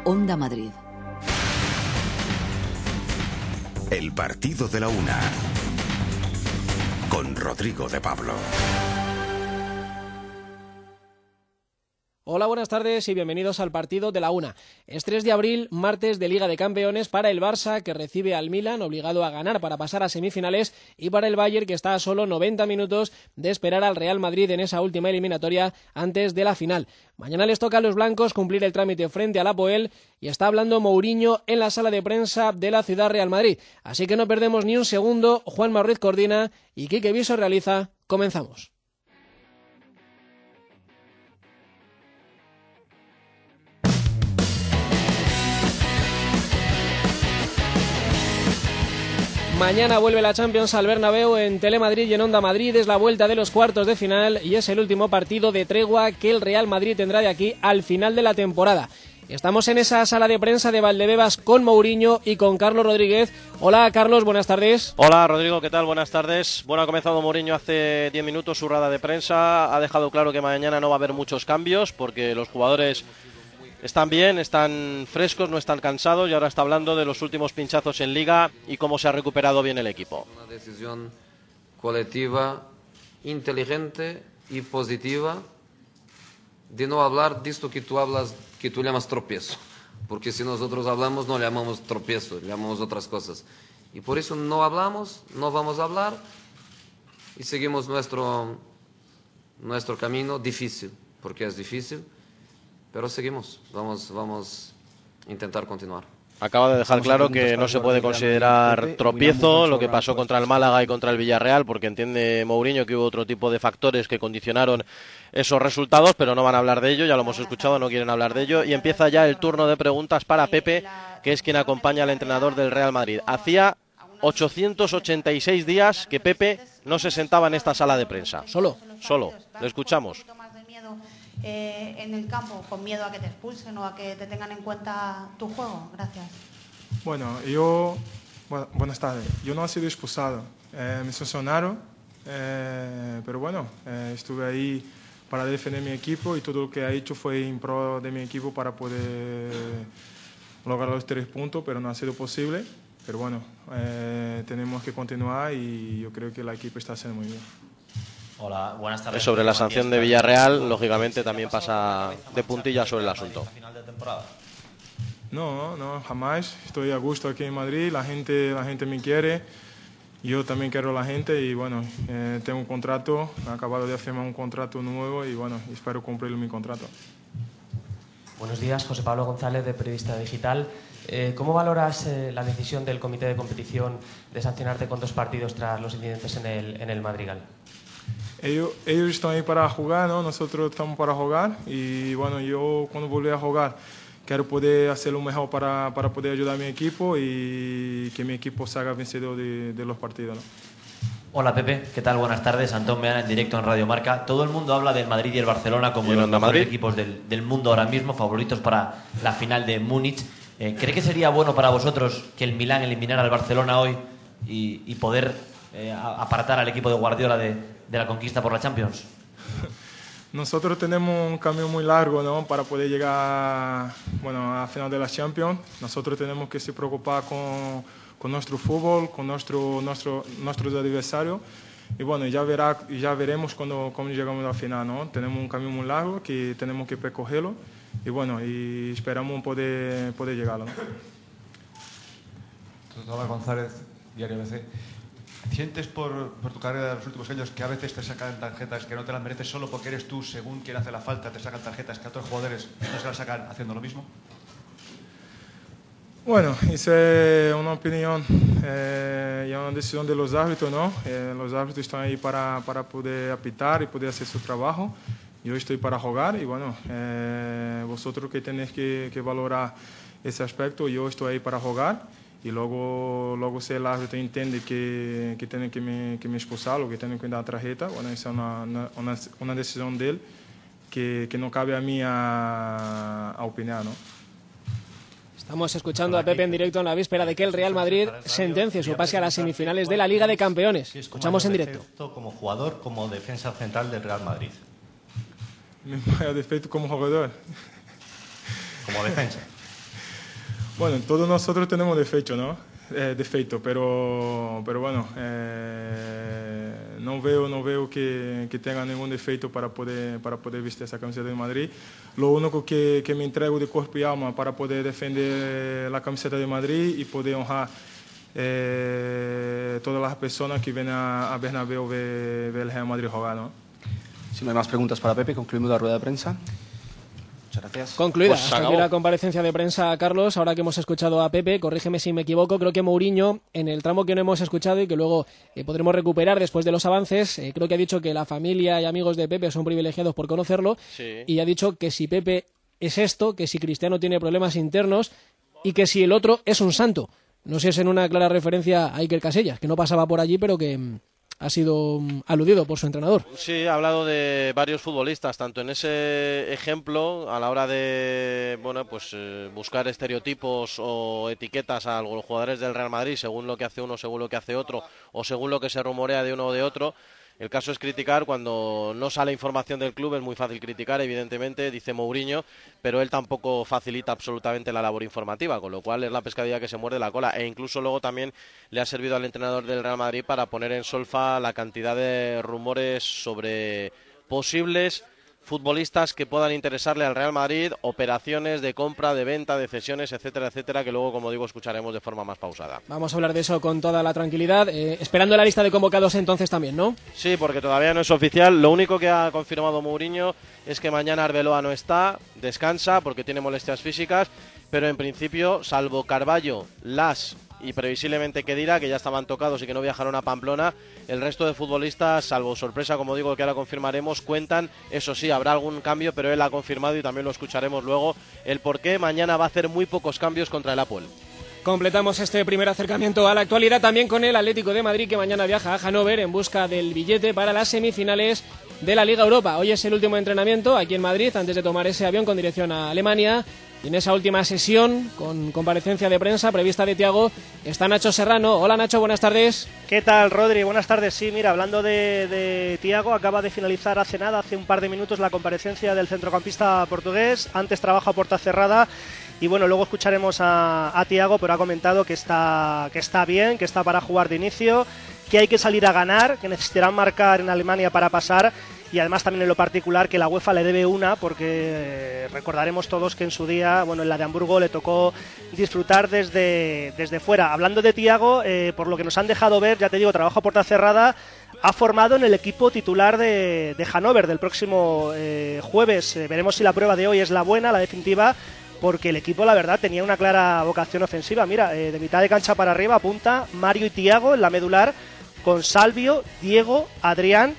Onda Madrid. El partido de la una, con Rodrigo de Pablo. Hola, buenas tardes y bienvenidos al partido de la una. Es 3 de abril, martes de Liga de Campeones para el Barça, que recibe al Milan, obligado a ganar para pasar a semifinales, y para el Bayern, que está a solo 90 minutos de esperar al Real Madrid en esa última eliminatoria antes de la final. Mañana les toca a los blancos cumplir el trámite frente al Apoel y está hablando Mourinho en la sala de prensa de la Ciudad Real Madrid. Así que no perdemos ni un segundo. Juanma Ruiz coordina y Quique Viso realiza. Comenzamos. Mañana vuelve la Champions al Bernabéu en Telemadrid y en Onda Madrid. Es la vuelta de los cuartos de final y es el último partido de tregua que el Real Madrid tendrá de aquí al final de la temporada. Estamos en esa sala de prensa de Valdebebas con Mourinho y con Carlos Rodríguez. Hola Carlos, buenas tardes. Hola Rodrigo, ¿qué tal? Buenas tardes. Bueno, ha comenzado Mourinho hace 10 minutos su rueda de prensa. Ha dejado claro que mañana no va a haber muchos cambios porque los jugadores están bien, están frescos, no están cansados, y ahora está hablando de los últimos pinchazos en Liga y cómo se ha recuperado bien el equipo. Una decisión colectiva, inteligente y positiva de no hablar de esto que tú hablas, que tú llamas tropiezo, porque si nosotros hablamos no le llamamos tropiezo, le llamamos otras cosas, y por eso no hablamos, no vamos a hablar y seguimos nuestro camino difícil, porque es difícil. Pero seguimos, vamos a intentar continuar. Acaba de dejar claro que no se puede considerar tropiezo lo que pasó contra el Málaga y contra el Villarreal, porque entiende Mourinho que hubo otro tipo de factores que condicionaron esos resultados, pero no van a hablar de ello, ya lo hemos escuchado, no quieren hablar de ello. Y empieza ya el turno de preguntas para Pepe, que es quien acompaña al entrenador del Real Madrid. Hacía 886 días que Pepe no se sentaba en esta sala de prensa. Solo. Le escuchamos. En el campo, con miedo a que te expulsen o a que te tengan en cuenta tu juego. Gracias. Bueno, buenas tardes. Yo no he sido expulsado, me sancionaron, pero bueno, estuve ahí para defender mi equipo y todo lo que he hecho fue en pro de mi equipo para poder lograr los 3 puntos, pero no ha sido posible. Pero bueno, tenemos que continuar y yo creo que el equipo está haciendo muy bien. Hola, buenas tardes. Sobre la sanción de Villarreal, lógicamente también pasa de puntilla sobre el asunto. No, jamás. Estoy a gusto aquí en Madrid, la gente me quiere, yo también quiero a la gente y bueno, tengo un contrato, he acabado de firmar un contrato nuevo y bueno, espero cumplir mi contrato. Buenos días, José Pablo González, de Periodista Digital. ¿Cómo valoras la decisión del Comité de Competición de sancionarte con 2 partidos tras los incidentes en el Madrigal? Ellos están ahí para jugar, ¿no? Nosotros estamos para jugar y bueno, yo cuando volví a jugar quiero poder hacer lo mejor para poder ayudar a mi equipo y que mi equipo salga vencedor de los partidos, ¿no? Hola Pepe, ¿qué tal? Buenas tardes. Antón Meana en directo en Radio Marca. Todo el mundo habla del Madrid y el Barcelona como los mejores equipos del mundo ahora mismo, favoritos para la final de Múnich. ¿Cree que sería bueno para vosotros que el Milán eliminara al Barcelona hoy y poder apartar al equipo de Guardiola de la conquista por la Champions? Nosotros tenemos un camino muy largo, ¿no? Para poder llegar, bueno, a la final de la Champions. Nosotros tenemos que se preocupar con nuestro fútbol, con nuestros adversarios. Y bueno, ya veremos cuando llegamos a la final, ¿no? Tenemos un camino muy largo que tenemos que percorrerlo. Y bueno, y esperamos poder llegarlo, ¿no? Hola González, Diario ABC. ¿Sientes por tu carrera de los últimos años que a veces te sacan tarjetas que no te las mereces solo porque eres tú, según quien hace la falta, te sacan tarjetas que a otros jugadores no se las sacan haciendo lo mismo? Bueno, eso es una opinión y una decisión de los árbitros, ¿no? Los árbitros están ahí para poder apitar y poder hacer su trabajo. Yo estoy para jugar y bueno, vosotros que tenéis que valorar ese aspecto, yo estoy ahí para jugar. Y luego si el árbitro entiende que tiene que me expulsar o que tiene que dar tarjeta, bueno, esa es una decisión de él que no cabe a mí a opinar, ¿no? Estamos escuchando a Pepe en directo en la víspera de que el Real Madrid sentencie su pase a las semifinales de la Liga de Campeones. Escuchamos en directo. Como jugador, como defensa central del Real Madrid. Mi mayor defecto como jugador. Como defensa. Bueno, todos nosotros tenemos defecto, ¿no? Pero bueno, no veo que tenga ningún defecto para poder vestir esa camiseta de Madrid. Lo único que me entrego de cuerpo y alma para poder defender la camiseta de Madrid y poder honrar todas las personas que vienen a Bernabéu ver el Real Madrid jugar, ¿no? Si no hay más preguntas para Pepe, concluimos la rueda de prensa. Gracias. Concluida hasta aquí la comparecencia de prensa, Carlos. Ahora que hemos escuchado a Pepe, corrígeme si me equivoco, creo que Mourinho, en el tramo que no hemos escuchado y que luego podremos recuperar después de los avances, creo que ha dicho que la familia y amigos de Pepe son privilegiados por conocerlo, sí. Y ha dicho que si Pepe es esto, que si Cristiano tiene problemas internos y que si el otro es un santo. No sé si es en una clara referencia a Iker Casillas, que no pasaba por allí, pero que ha sido aludido por su entrenador. Sí, ha hablado de varios futbolistas, tanto en ese ejemplo, a la hora de buscar estereotipos o etiquetas a los jugadores del Real Madrid, según lo que hace uno, según lo que hace otro, o según lo que se rumorea de uno o de otro. El caso es criticar cuando no sale información del club, es muy fácil criticar, evidentemente, dice Mourinho, pero él tampoco facilita absolutamente la labor informativa, con lo cual es la pescadilla que se muerde la cola, e incluso luego también le ha servido al entrenador del Real Madrid para poner en solfa la cantidad de rumores sobre posibles futbolistas que puedan interesarle al Real Madrid, operaciones de compra, de venta, de cesiones, etcétera, etcétera, que luego, como digo, escucharemos de forma más pausada. Vamos a hablar de eso con toda la tranquilidad, esperando la lista de convocados entonces también, ¿no? Sí, porque todavía no es oficial. Lo único que ha confirmado Mourinho es que mañana Arbeloa no está, descansa porque tiene molestias físicas, pero en principio, salvo Carballo, Las y previsiblemente Khedira, que ya estaban tocados y que no viajaron a Pamplona, el resto de futbolistas, salvo sorpresa, como digo, que ahora confirmaremos, cuentan. Eso sí, habrá algún cambio, pero él ha confirmado y también lo escucharemos luego el por qué mañana va a hacer muy pocos cambios contra el Apoel. Completamos este primer acercamiento a la actualidad también con el Atlético de Madrid, que mañana viaja a Hannover en busca del billete para las semifinales de la Liga Europa. Hoy es el último entrenamiento aquí en Madrid antes de tomar ese avión con dirección a Alemania. Y en esa última sesión, con comparecencia de prensa prevista de Thiago, está Nacho Serrano. Hola Nacho, buenas tardes. ¿Qué tal, Rodri? Buenas tardes. Sí, mira, hablando de Thiago, acaba de finalizar hace un par de minutos la comparecencia del centrocampista portugués. Antes trabaja a puerta cerrada. Y bueno, luego escucharemos a Thiago, pero ha comentado que está bien, que está para jugar de inicio, que hay que salir a ganar, que necesitarán marcar en Alemania para pasar. Y además también en lo particular que la UEFA le debe una, porque recordaremos todos que en su día, en la de Hamburgo le tocó disfrutar desde fuera. Hablando de Thiago, por lo que nos han dejado ver, ya te digo, trabajo a puerta cerrada, ha formado en el equipo titular de Hannover del próximo jueves. Veremos si la prueba de hoy es la buena, la definitiva, porque el equipo, la verdad, tenía una clara vocación ofensiva. Mira, de mitad de cancha para arriba apunta Mario y Thiago en la medular, con Salvio, Diego, Adrián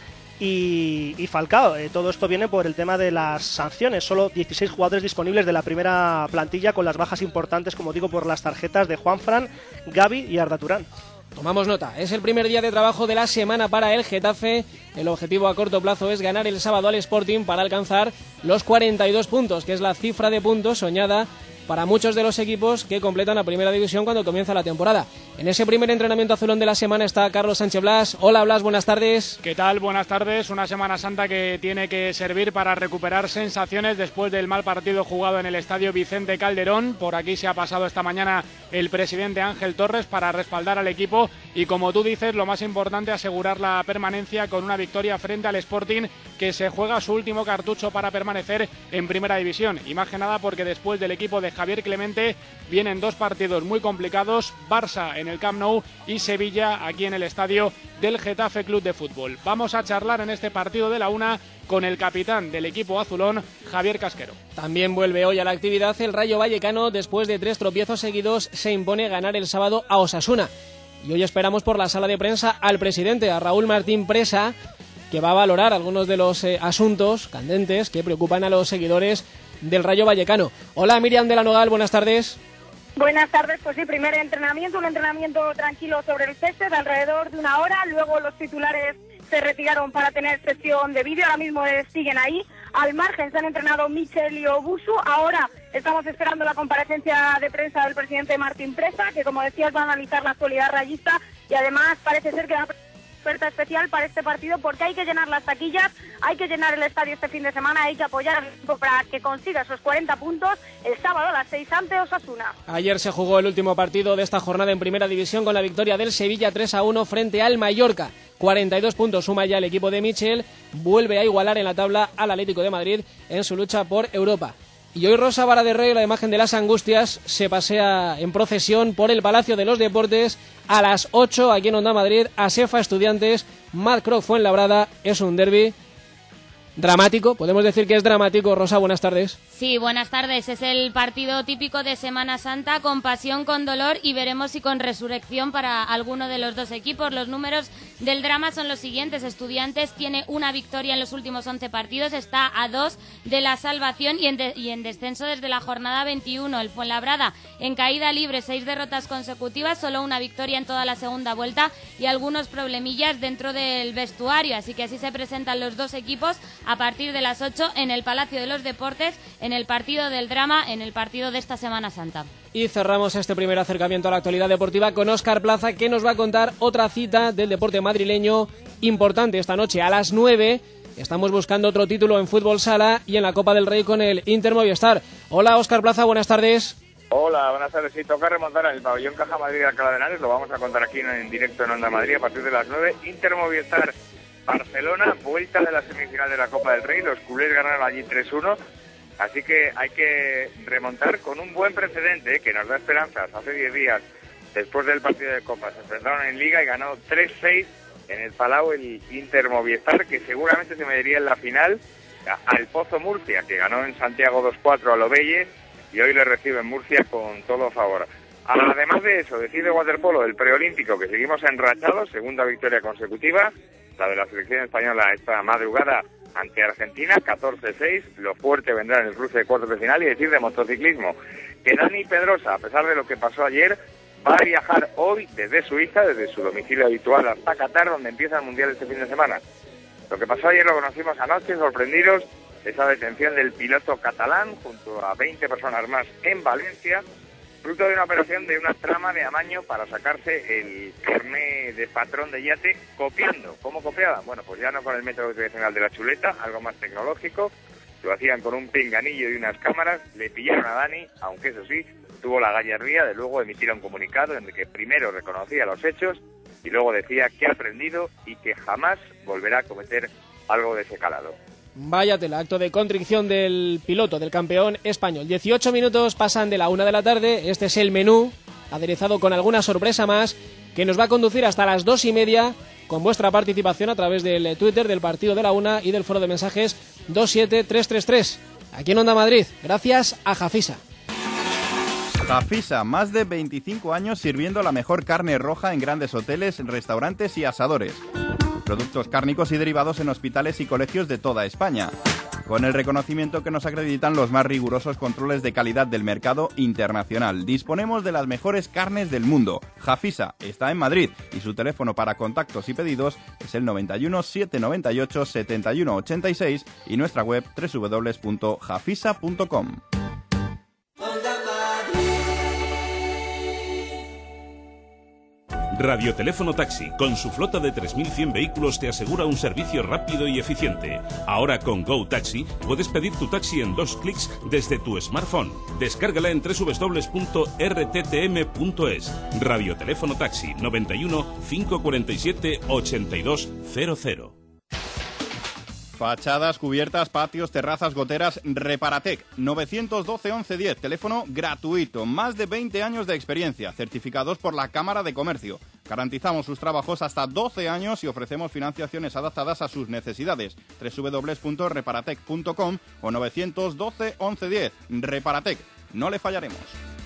y Falcao. Todo esto viene por el tema de las sanciones. Solo 16 jugadores disponibles de la primera plantilla, con las bajas importantes, como digo, por las tarjetas de Juanfran, Gavi y Arda Turán. Tomamos nota, es el primer día de trabajo de la semana para el Getafe. El objetivo a corto plazo es ganar el sábado al Sporting para alcanzar los 42 puntos, que es la cifra de puntos soñada para muchos de los equipos que completan la primera división cuando comienza la temporada. En ese primer entrenamiento azulón de la semana está Carlos Sánchez Blas. Hola Blas, buenas tardes. ¿Qué tal? Buenas tardes. Una Semana Santa que tiene que servir para recuperar sensaciones después del mal partido jugado en el estadio Vicente Calderón. Por aquí se ha pasado esta mañana el presidente Ángel Torres para respaldar al equipo y, como tú dices, lo más importante, asegurar la permanencia con una victoria frente al Sporting, que se juega su último cartucho para permanecer en primera división. Y más que nada porque después del equipo de Javier Clemente vienen dos partidos muy complicados: Barça en el Camp Nou y Sevilla aquí en el estadio del Getafe Club de Fútbol. Vamos a charlar en este partido de la una con el capitán del equipo azulón, Javier Casquero. También vuelve hoy a la actividad el Rayo Vallecano. Después de 3 tropiezos seguidos, se impone ganar el sábado a Osasuna. Y hoy esperamos por la sala de prensa al presidente, a Raúl Martín Presa, que va a valorar algunos de los asuntos candentes que preocupan a los seguidores del Rayo Vallecano. Hola Miriam de la Nogal, buenas tardes. Buenas tardes, pues sí, primer entrenamiento, un entrenamiento tranquilo sobre el césped, alrededor de una hora. Luego los titulares se retiraron para tener sesión de vídeo, ahora mismo siguen ahí. Al margen se han entrenado Michel y Obusu. Ahora estamos esperando la comparecencia de prensa del presidente Martín Presa, que, como decías, va a analizar la actualidad rayista y además parece ser que va a oferta especial para este partido porque hay que llenar las taquillas, hay que llenar el estadio este fin de semana, hay que apoyar al equipo para que consiga esos 40 puntos el sábado a las 6 ante Osasuna. Ayer se jugó el último partido de esta jornada en Primera División con la victoria del Sevilla 3-1 frente al Mallorca. 42 puntos suma ya el equipo de Michel, vuelve a igualar en la tabla al Atlético de Madrid en su lucha por Europa. Y hoy Rosa Vara de Rey, la imagen de las Angustias, se pasea en procesión por el Palacio de los Deportes a las 8 aquí en Onda Madrid, Asefa Estudiantes, Mad Croc Fuenlabrada. Es un derbi dramático, podemos decir que es dramático. Rosa, buenas tardes. Sí, buenas tardes. Es el partido típico de Semana Santa, con pasión, con dolor y veremos si con resurrección para alguno de los dos equipos. Los números del drama son los siguientes. Estudiantes tiene una victoria en los últimos 11 partidos, está a 2 de la salvación y en descenso desde la jornada 21. El Fuenlabrada en caída libre, 6 derrotas consecutivas, solo una victoria en toda la segunda vuelta y algunos problemillas dentro del vestuario. Así que así se presentan los dos equipos a partir de las 8 en el Palacio de los Deportes, en el partido del drama, en el partido de esta Semana Santa. Y cerramos este primer acercamiento a la actualidad deportiva con Óscar Plaza, que nos va a contar otra cita del deporte madrileño importante esta noche a las 9. Estamos buscando otro título en fútbol sala y en la Copa del Rey con el Inter Movistar. Hola Óscar Plaza, buenas tardes. Hola, buenas tardes. Sí, toca remontar en el pabellón Caja Madrid de Alcalá de Henares, lo vamos a contar aquí en directo en Onda Madrid a partir de las 9. Inter Movistar Barcelona, vuelta de la semifinal de la Copa del Rey, los culés ganaron allí 3-1, así que hay que remontar con un buen precedente que nos da esperanzas. Hace 10 días, después del partido de Copa, se enfrentaron en Liga y ganó 3-6 en el Palau el Inter Movistar, que seguramente se mediría en la final al Pozo Murcia, que ganó en Santiago 2-4 a Lobelles y hoy le recibe en Murcia con todo favor. Además de eso, decir de waterpolo del preolímpico, que seguimos enrachados, segunda victoria consecutiva, la de la selección española esta madrugada ante Argentina, 14-6, lo fuerte vendrá en el cruce de cuartos de final. Y decir de motociclismo, que Dani Pedrosa, a pesar de lo que pasó ayer, va a viajar hoy desde Suiza, desde su domicilio habitual hasta Qatar, donde empieza el Mundial este fin de semana. Lo que pasó ayer lo conocimos anoche, sorprendidos, esa detención del piloto catalán junto a 20 personas más en Valencia, fruto de una operación de una trama de amaño para sacarse el carné de patrón de yate copiando. ¿Cómo copiaban? Bueno, pues ya no con el método tradicional de la chuleta, algo más tecnológico, lo hacían con un pinganillo y unas cámaras. Le pillaron a Dani, aunque eso sí, tuvo la gallardía de luego emitir un comunicado en el que primero reconocía los hechos y luego decía que ha aprendido y que jamás volverá a cometer algo de ese calado. Vaya tela, acto de contrición del piloto, del campeón español. 18 minutos pasan de la 1 de la tarde. Este es el menú, aderezado con alguna sorpresa más, que nos va a conducir hasta las 2:30 con vuestra participación a través del Twitter del Partido de la Una y del foro de mensajes 27333. Aquí en Onda Madrid, gracias a Jafisa. Jafisa, más de 25 años sirviendo la mejor carne roja en grandes hoteles, restaurantes y asadores. Productos cárnicos y derivados en hospitales y colegios de toda España, con el reconocimiento que nos acreditan los más rigurosos controles de calidad del mercado internacional. Disponemos de las mejores carnes del mundo. Jafisa está en Madrid y su teléfono para contactos y pedidos es el 91 798 71 86 y nuestra web www.jafisa.com. Radioteléfono Taxi, con su flota de 3.100 vehículos, te asegura un servicio rápido y eficiente. Ahora con Go Taxi puedes pedir tu taxi en 2 clics desde tu smartphone. Descárgala en www.rttm.es. Radioteléfono Taxi, 91 547 8200. Fachadas, cubiertas, patios, terrazas, goteras, Reparatec, 912 1110, teléfono gratuito, más de 20 años de experiencia, certificados por la Cámara de Comercio. Garantizamos sus trabajos hasta 12 años y ofrecemos financiaciones adaptadas a sus necesidades. www.reparatec.com o 912 1110. Reparatec, no le fallaremos.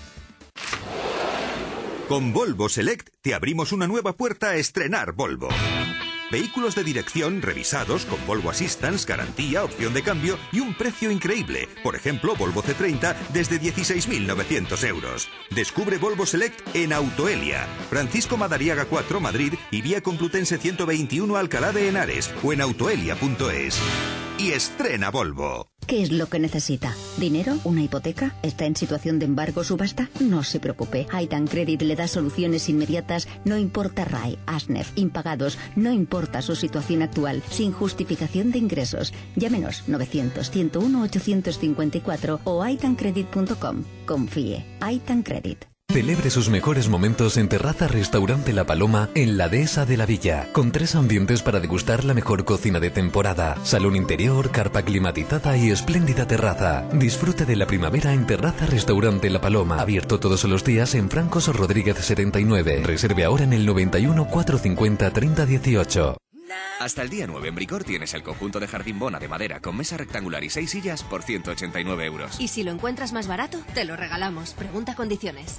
Con Volvo Select te abrimos una nueva puerta a estrenar Volvo. Vehículos de dirección revisados con Volvo Assistance, garantía, opción de cambio y un precio increíble. Por ejemplo, Volvo C30 desde 16.900 euros. Descubre Volvo Select en Autoelia, Francisco Madariaga 4, Madrid y vía Complutense 121 Alcalá de Henares o en autoelia.es. Y estrena Volvo. ¿Qué es lo que necesita? ¿Dinero? ¿Una hipoteca? ¿Está en situación de embargo subasta? No se preocupe. Aitan Credit le da soluciones inmediatas, no importa RAE, ASNEF, impagados, no importa su situación actual, sin justificación de ingresos. Llámenos 900-101-854 o aitancredit.com. Confíe. Aitan Credit. Celebre sus mejores momentos en Terraza Restaurante La Paloma en la Dehesa de la Villa, con 3 ambientes para degustar la mejor cocina de temporada, salón interior, carpa climatizada y espléndida terraza. Disfrute de la primavera en Terraza Restaurante La Paloma, abierto todos los días en Francos Rodríguez 79. Reserve ahora en el 91 450 3018. Hasta el día 9 en Bricor tienes el conjunto de jardín bona de madera con mesa rectangular y 6 sillas por 189 euros. Y si lo encuentras más barato, te lo regalamos. Pregunta condiciones.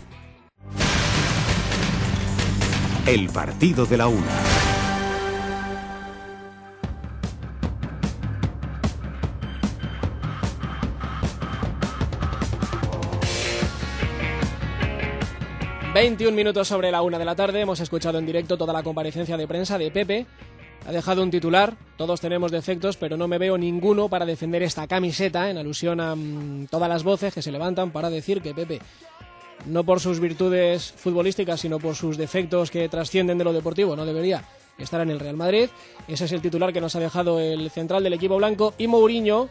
El partido de la 1. ...21 sobre la 1 de la tarde... ...hemos escuchado en directo toda la comparecencia de prensa de Pepe... Ha dejado un titular, todos tenemos defectos, pero no me veo ninguno para defender esta camiseta, en alusión a todas las voces que se levantan para decir que Pepe, no por sus virtudes futbolísticas, sino por sus defectos que trascienden de lo deportivo, no debería estar en el Real Madrid. Ese es el titular que nos ha dejado el central del equipo blanco. Y Mourinho,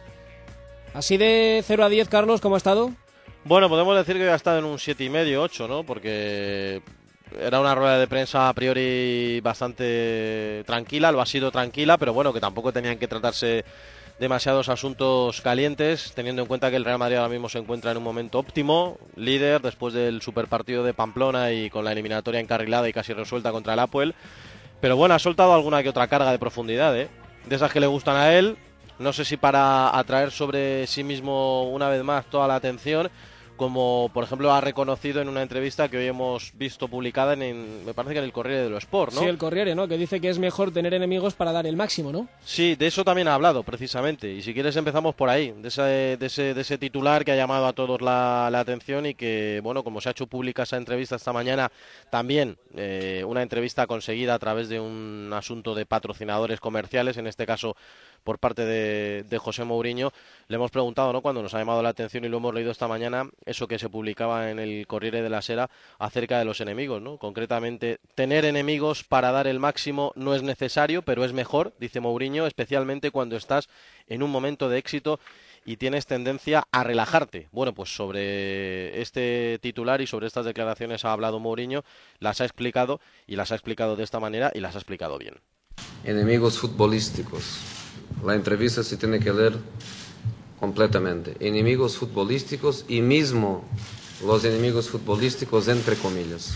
así de 0 a 10, Carlos, ¿cómo ha estado? Bueno, podemos decir que ha estado en un 7,5, 8, ¿no? Porque... era una rueda de prensa a priori bastante tranquila, lo ha sido tranquila, pero bueno, que tampoco tenían que tratarse demasiados asuntos calientes, teniendo en cuenta que el Real Madrid ahora mismo se encuentra en un momento óptimo, líder después del superpartido de Pamplona y con la eliminatoria encarrilada y casi resuelta contra el Apoel. Pero bueno, ha soltado alguna que otra carga de profundidad, de esas que le gustan a él, no sé si para atraer sobre sí mismo una vez más toda la atención, como por ejemplo ha reconocido en una entrevista que hoy hemos visto publicada me parece que en el Corriere dello Sport, ¿no? Sí, el Corriere, ¿no? Que dice que es mejor tener enemigos para dar el máximo, ¿no? Sí, de eso también ha hablado precisamente, y si quieres empezamos por ahí, de ese titular que ha llamado a todos la atención y que, bueno, como se ha hecho pública esa entrevista esta mañana, también una entrevista conseguida a través de un asunto de patrocinadores comerciales, en este caso por parte de José Mourinho. Le hemos preguntado, ¿no?, cuando nos ha llamado la atención y lo hemos leído esta mañana, eso que se publicaba en el Corriere della Sera acerca de los enemigos, ¿no? Concretamente, tener enemigos para dar el máximo no es necesario, pero es mejor, dice Mourinho, especialmente cuando estás en un momento de éxito y tienes tendencia a relajarte. Bueno, pues sobre este titular y sobre estas declaraciones ha hablado Mourinho, las ha explicado y las ha explicado de esta manera y las ha explicado bien. Enemigos futbolísticos. La entrevista se tiene que leer completamente. Enemigos futbolísticos y mismo los enemigos futbolísticos entre comillas.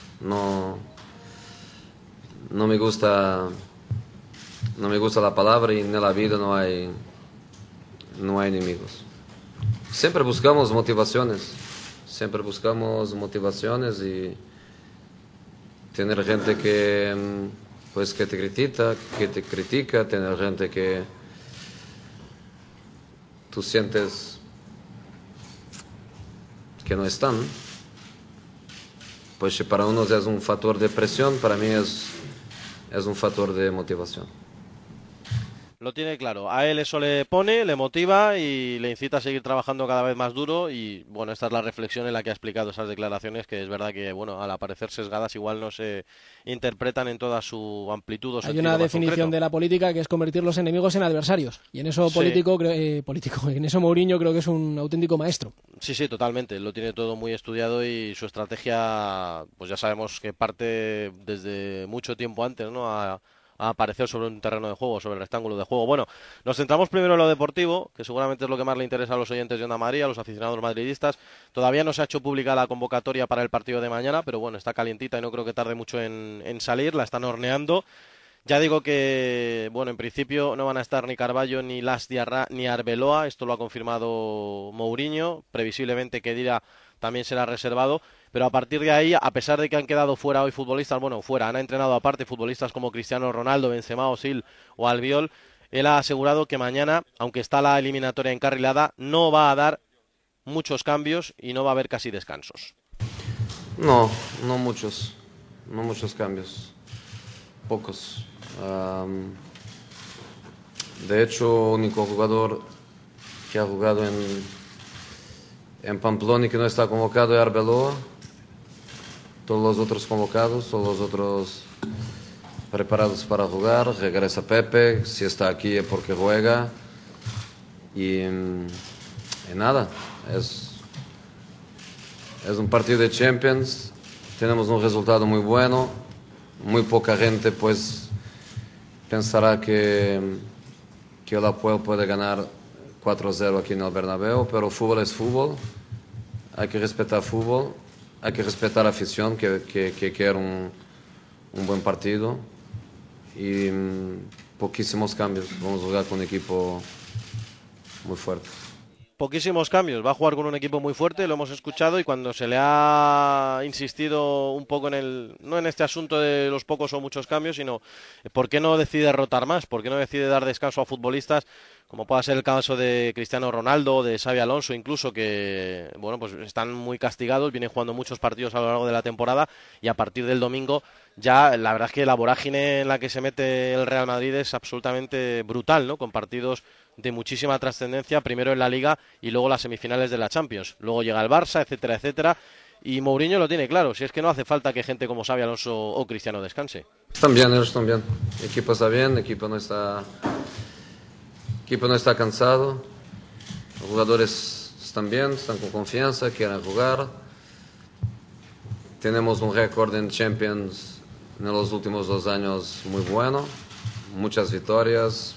No me gusta la palabra y en la vida no hay enemigos. Siempre buscamos motivaciones y tener gente que te critica, tener gente que tú sientes que no están, pues si para unos es un factor de presión, para mí es un factor de motivación. Lo tiene claro, a él eso le pone, le motiva y le incita a seguir trabajando cada vez más duro y bueno, esta es la reflexión en la que ha explicado esas declaraciones, que es verdad que bueno, al aparecer sesgadas igual no se interpretan en toda su amplitud o sentido. Hay una definición de la política que es convertir los enemigos en adversarios y en eso en eso Mourinho creo que es un auténtico maestro. Sí, totalmente, lo tiene todo muy estudiado y su estrategia pues ya sabemos que parte desde mucho tiempo antes, ¿no?, a aparecer sobre un terreno de juego, sobre el rectángulo de juego. Bueno, nos centramos primero en lo deportivo, que seguramente es lo que más le interesa a los oyentes de Onda Madrid, a los aficionados madridistas. Todavía no se ha hecho pública la convocatoria para el partido de mañana, pero bueno, está calientita y no creo que tarde mucho en salir, la están horneando. Ya digo que, bueno, en principio no van a estar ni Carballo, ni Las Diarra, ni Arbeloa, esto lo ha confirmado Mourinho, previsiblemente Khedira también será reservado, pero a partir de ahí, a pesar de que han quedado fuera hoy futbolistas, han entrenado aparte futbolistas como Cristiano Ronaldo, Benzema, Özil o Albiol, él ha asegurado que mañana, aunque está la eliminatoria encarrilada, no va a dar muchos cambios y no va a haber casi descansos. No muchos cambios, pocos. De hecho, el único jugador que ha jugado en Pamplona y que no está convocado es Arbeloa. Todos los otros convocados, todos los otros preparados para jugar. Regresa Pepe, si está aquí es porque juega. Y nada, es un partido de Champions. Tenemos un resultado muy bueno. Muy poca gente pues pensará que el Apoel puede ganar 4-0 aquí en el Bernabéu, pero fútbol es fútbol. Hay que respetar fútbol. Hay que respetar a la afición que quiere un buen partido y poquísimos cambios. Vamos a jugar con un equipo muy fuerte. Poquísimos cambios, va a jugar con un equipo muy fuerte, lo hemos escuchado, y cuando se le ha insistido un poco no en este asunto de los pocos o muchos cambios, sino por qué no decide rotar más, por qué no decide dar descanso a futbolistas como pueda ser el caso de Cristiano Ronaldo, de Xabi Alonso incluso, que bueno, pues están muy castigados, vienen jugando muchos partidos a lo largo de la temporada, y a partir del domingo ya la verdad es que la vorágine en la que se mete el Real Madrid es absolutamente brutal, ¿no? Con partidos de muchísima trascendencia, primero en la Liga y luego las semifinales de la Champions. Luego llega el Barça, etcétera, etcétera. Y Mourinho lo tiene claro, si es que no hace falta que gente como Xabi Alonso o Cristiano descanse. Están bien, ellos están bien. El equipo está bien, el equipo no está cansado. Los jugadores están bien, están con confianza, quieren jugar. Tenemos un récord en Champions en los últimos 2 años muy bueno. Muchas victorias.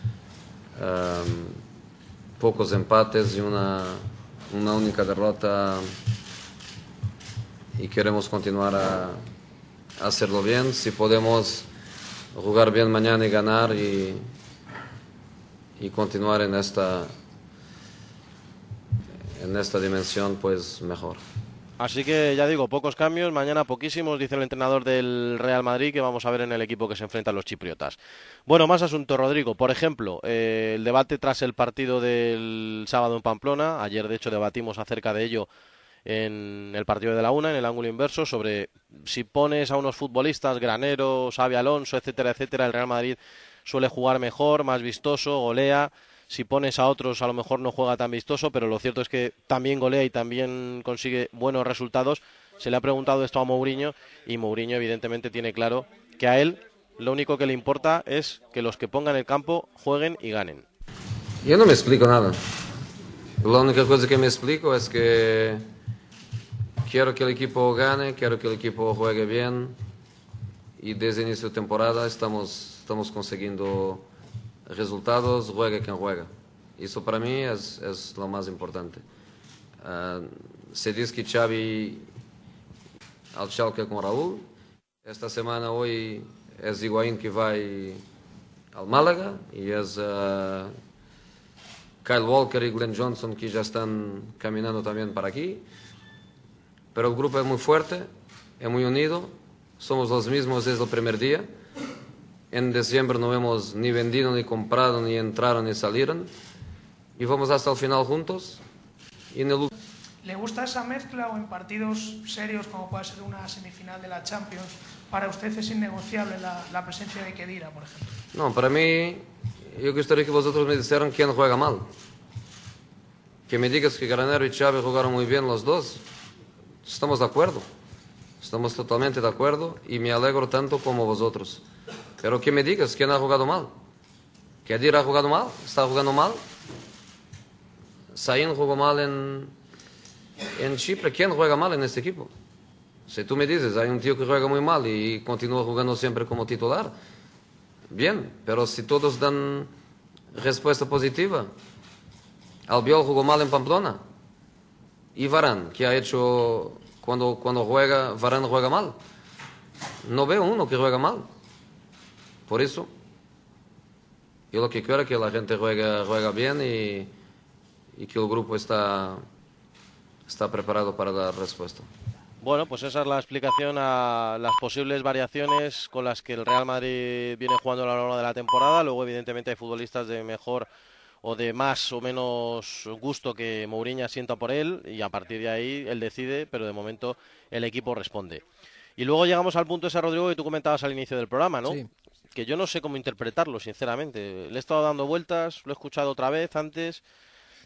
Pocos empates y una única derrota, y queremos continuar a hacerlo bien. Si podemos jugar bien mañana y ganar y continuar en esta dimensión, pues mejor. Así que ya digo, pocos cambios, mañana poquísimos, dice el entrenador del Real Madrid, que vamos a ver en el equipo que se enfrenta a los chipriotas. Bueno, más asuntos, Rodrigo. Por ejemplo, el debate tras el partido del sábado en Pamplona. Ayer, de hecho, debatimos acerca de ello en el partido de la una, en el ángulo inverso, sobre si pones a unos futbolistas, Granero, Xabi Alonso, etcétera, etcétera, el Real Madrid suele jugar mejor, más vistoso, golea. Si pones a otros, a lo mejor no juega tan vistoso, pero lo cierto es que también golea y también consigue buenos resultados. Se le ha preguntado esto a Mourinho, y Mourinho evidentemente tiene claro que a él lo único que le importa es que los que pongan el campo jueguen y ganen. Yo no me explico nada. La única cosa que me explico es que quiero que el equipo gane, quiero que el equipo juegue bien, y desde el inicio de temporada estamos consiguiendo resultados, juega quien juega. Eso para mí es lo más importante. Se dice que Xavi al Schalke con Raúl. Esta semana hoy es Higuaín que va al Málaga, y es Kyle Walker y Glenn Johnson que ya están caminando también para aquí. Pero el grupo es muy fuerte, es muy unido, somos los mismos desde el primer día. En diciembre no hemos ni vendido, ni comprado, ni entraron, ni salieron. Y vamos hasta el final juntos. Y ¿Le gusta esa mezcla, o en partidos serios como puede ser una semifinal de la Champions, para usted es innegociable la presencia de Khedira, por ejemplo? No, para mí, yo gustaría que vosotros me dijeran quién juega mal. Que me digas que Granero y Xavi jugaron muy bien los dos. Estamos de acuerdo. Estamos totalmente de acuerdo, y me alegro tanto como vosotros. Pero que me digas quién ha jugado mal. Khedira ha jugado mal, está jugando mal. Sain jugó mal en Chipre. ¿Quién juega mal en este equipo? Si tú me dices, hay un tío que juega muy mal y continúa jugando siempre como titular, bien, pero si todos dan respuesta positiva. Albiol jugó mal en Pamplona. Y Varane, que ha hecho cuando juega, Varane juega mal. No veo uno que juega mal. Por eso, yo lo que quiero es que la gente juega bien, y que el grupo está preparado para dar respuesta. Bueno, pues esa es la explicación a las posibles variaciones con las que el Real Madrid viene jugando a lo largo de la temporada. Luego, evidentemente, hay futbolistas de mejor o de más o menos gusto que Mourinho sienta por él, y a partir de ahí él decide, pero de momento el equipo responde. Y luego llegamos al punto ese, Rodrigo, que tú comentabas al inicio del programa, ¿no? Sí. Que yo no sé cómo interpretarlo, sinceramente. Le he estado dando vueltas, lo he escuchado otra vez antes.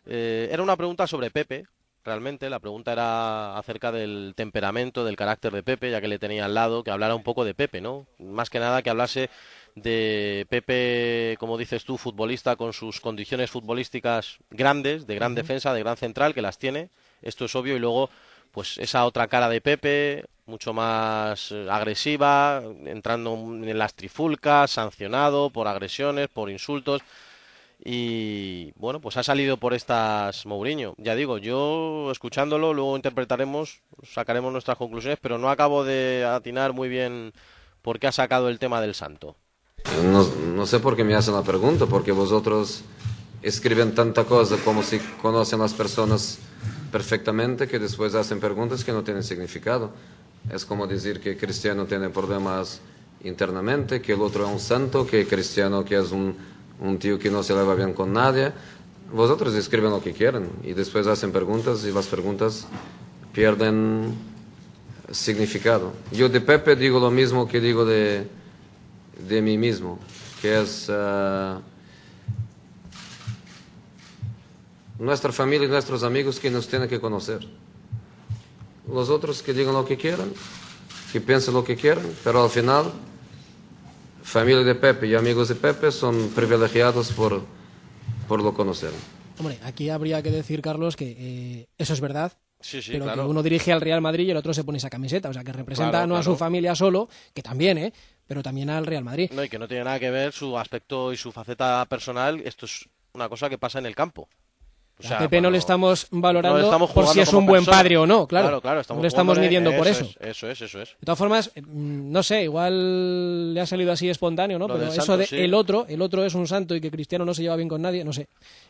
Era una pregunta sobre Pepe. Realmente la pregunta era acerca del temperamento, del carácter de Pepe, ya que le tenía al lado, que hablara un poco de Pepe, ¿no? Más que nada que hablase de Pepe, como dices tú, futbolista con sus condiciones futbolísticas grandes, de gran defensa, de gran central, que las tiene, esto es obvio, y luego pues esa otra cara de Pepe, mucho más agresiva, entrando en las trifulcas, sancionado por agresiones, por insultos. Y bueno, pues ha salido por estas Mourinho. Ya digo, yo escuchándolo, luego interpretaremos, sacaremos nuestras conclusiones, pero no acabo de atinar muy bien por qué ha sacado el tema del Santo. No sé por qué me hacen la pregunta, porque vosotros escriben tanta cosa como si conocen las personas perfectamente, que después hacen preguntas que no tienen significado. Es como decir que Cristiano tiene problemas internamente, que el otro es un santo, que Cristiano que es un tío que no se lleva bien con nadie. Vosotros escriben lo que quieren y después hacen preguntas y las preguntas pierden significado. Yo de Pepe digo lo mismo que digo de mí mismo, que es nuestra familia y nuestros amigos que nos tienen que conocer. Los otros que digan lo que quieran, que piensen lo que quieran, pero al final familia de Pepe y amigos de Pepe son privilegiados por lo conocer. Hombre, aquí habría que decir, Carlos, que eso es verdad, pero claro, que uno dirige al Real Madrid y el otro se pone esa camiseta, o sea, que representa no a su familia solo, que también, pero también al Real Madrid. No, y que no tiene nada que ver su aspecto y su faceta personal, esto es una cosa que pasa en el campo. O sea, a Pepe no le estamos valorando no estamos por si es un buen padre o no, claro. No le estamos midiendo por eso. Eso es. De todas formas, no sé, igual le ha salido así espontáneo, ¿no? Pero eso de el otro es un santo y que Cristiano no se lleva bien con nadie, no sé.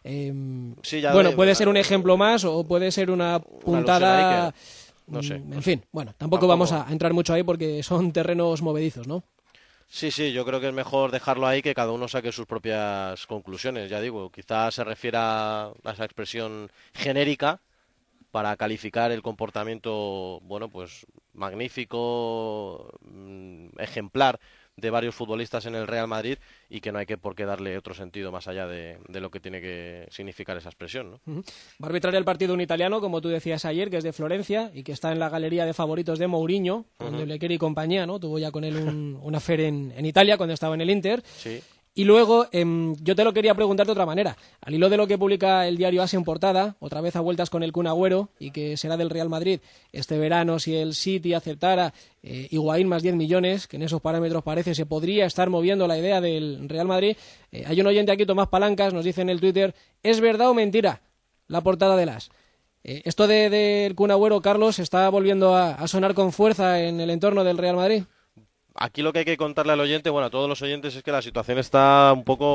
Bueno, puede ser un ejemplo más o puede ser una puntada. No sé. En fin, bueno, tampoco vamos a entrar mucho ahí porque son terrenos movedizos, ¿no? Sí, yo creo que es mejor dejarlo ahí, que cada uno saque sus propias conclusiones, ya digo. Quizás se refiera a esa expresión genérica para calificar el comportamiento, bueno, pues magnífico, ejemplar de varios futbolistas en el Real Madrid, y que no hay por qué darle otro sentido más allá de lo que tiene que significar esa expresión, ¿no? Va a arbitrar el partido un italiano, como tú decías ayer, que es de Florencia y que está en la galería de favoritos de Mourinho, con Lequeri y compañía, ¿no? Tuvo ya con él un affair en Italia cuando estaba en el Inter. Sí. Y luego, yo te lo quería preguntar de otra manera. Al hilo de lo que publica el diario AS en portada, otra vez a vueltas con el Kun Agüero, y que será del Real Madrid este verano si el City aceptara Higuaín más 10 millones, que en esos parámetros parece se podría estar moviendo la idea del Real Madrid. Hay un oyente aquí, Tomás Palancas, nos dice en el Twitter, ¿es verdad o mentira la portada del AS? Esto del Kun Agüero, Carlos, ¿está volviendo a sonar con fuerza en el entorno del Real Madrid? Aquí lo que hay que contarle al oyente, bueno, a todos los oyentes, es que la situación está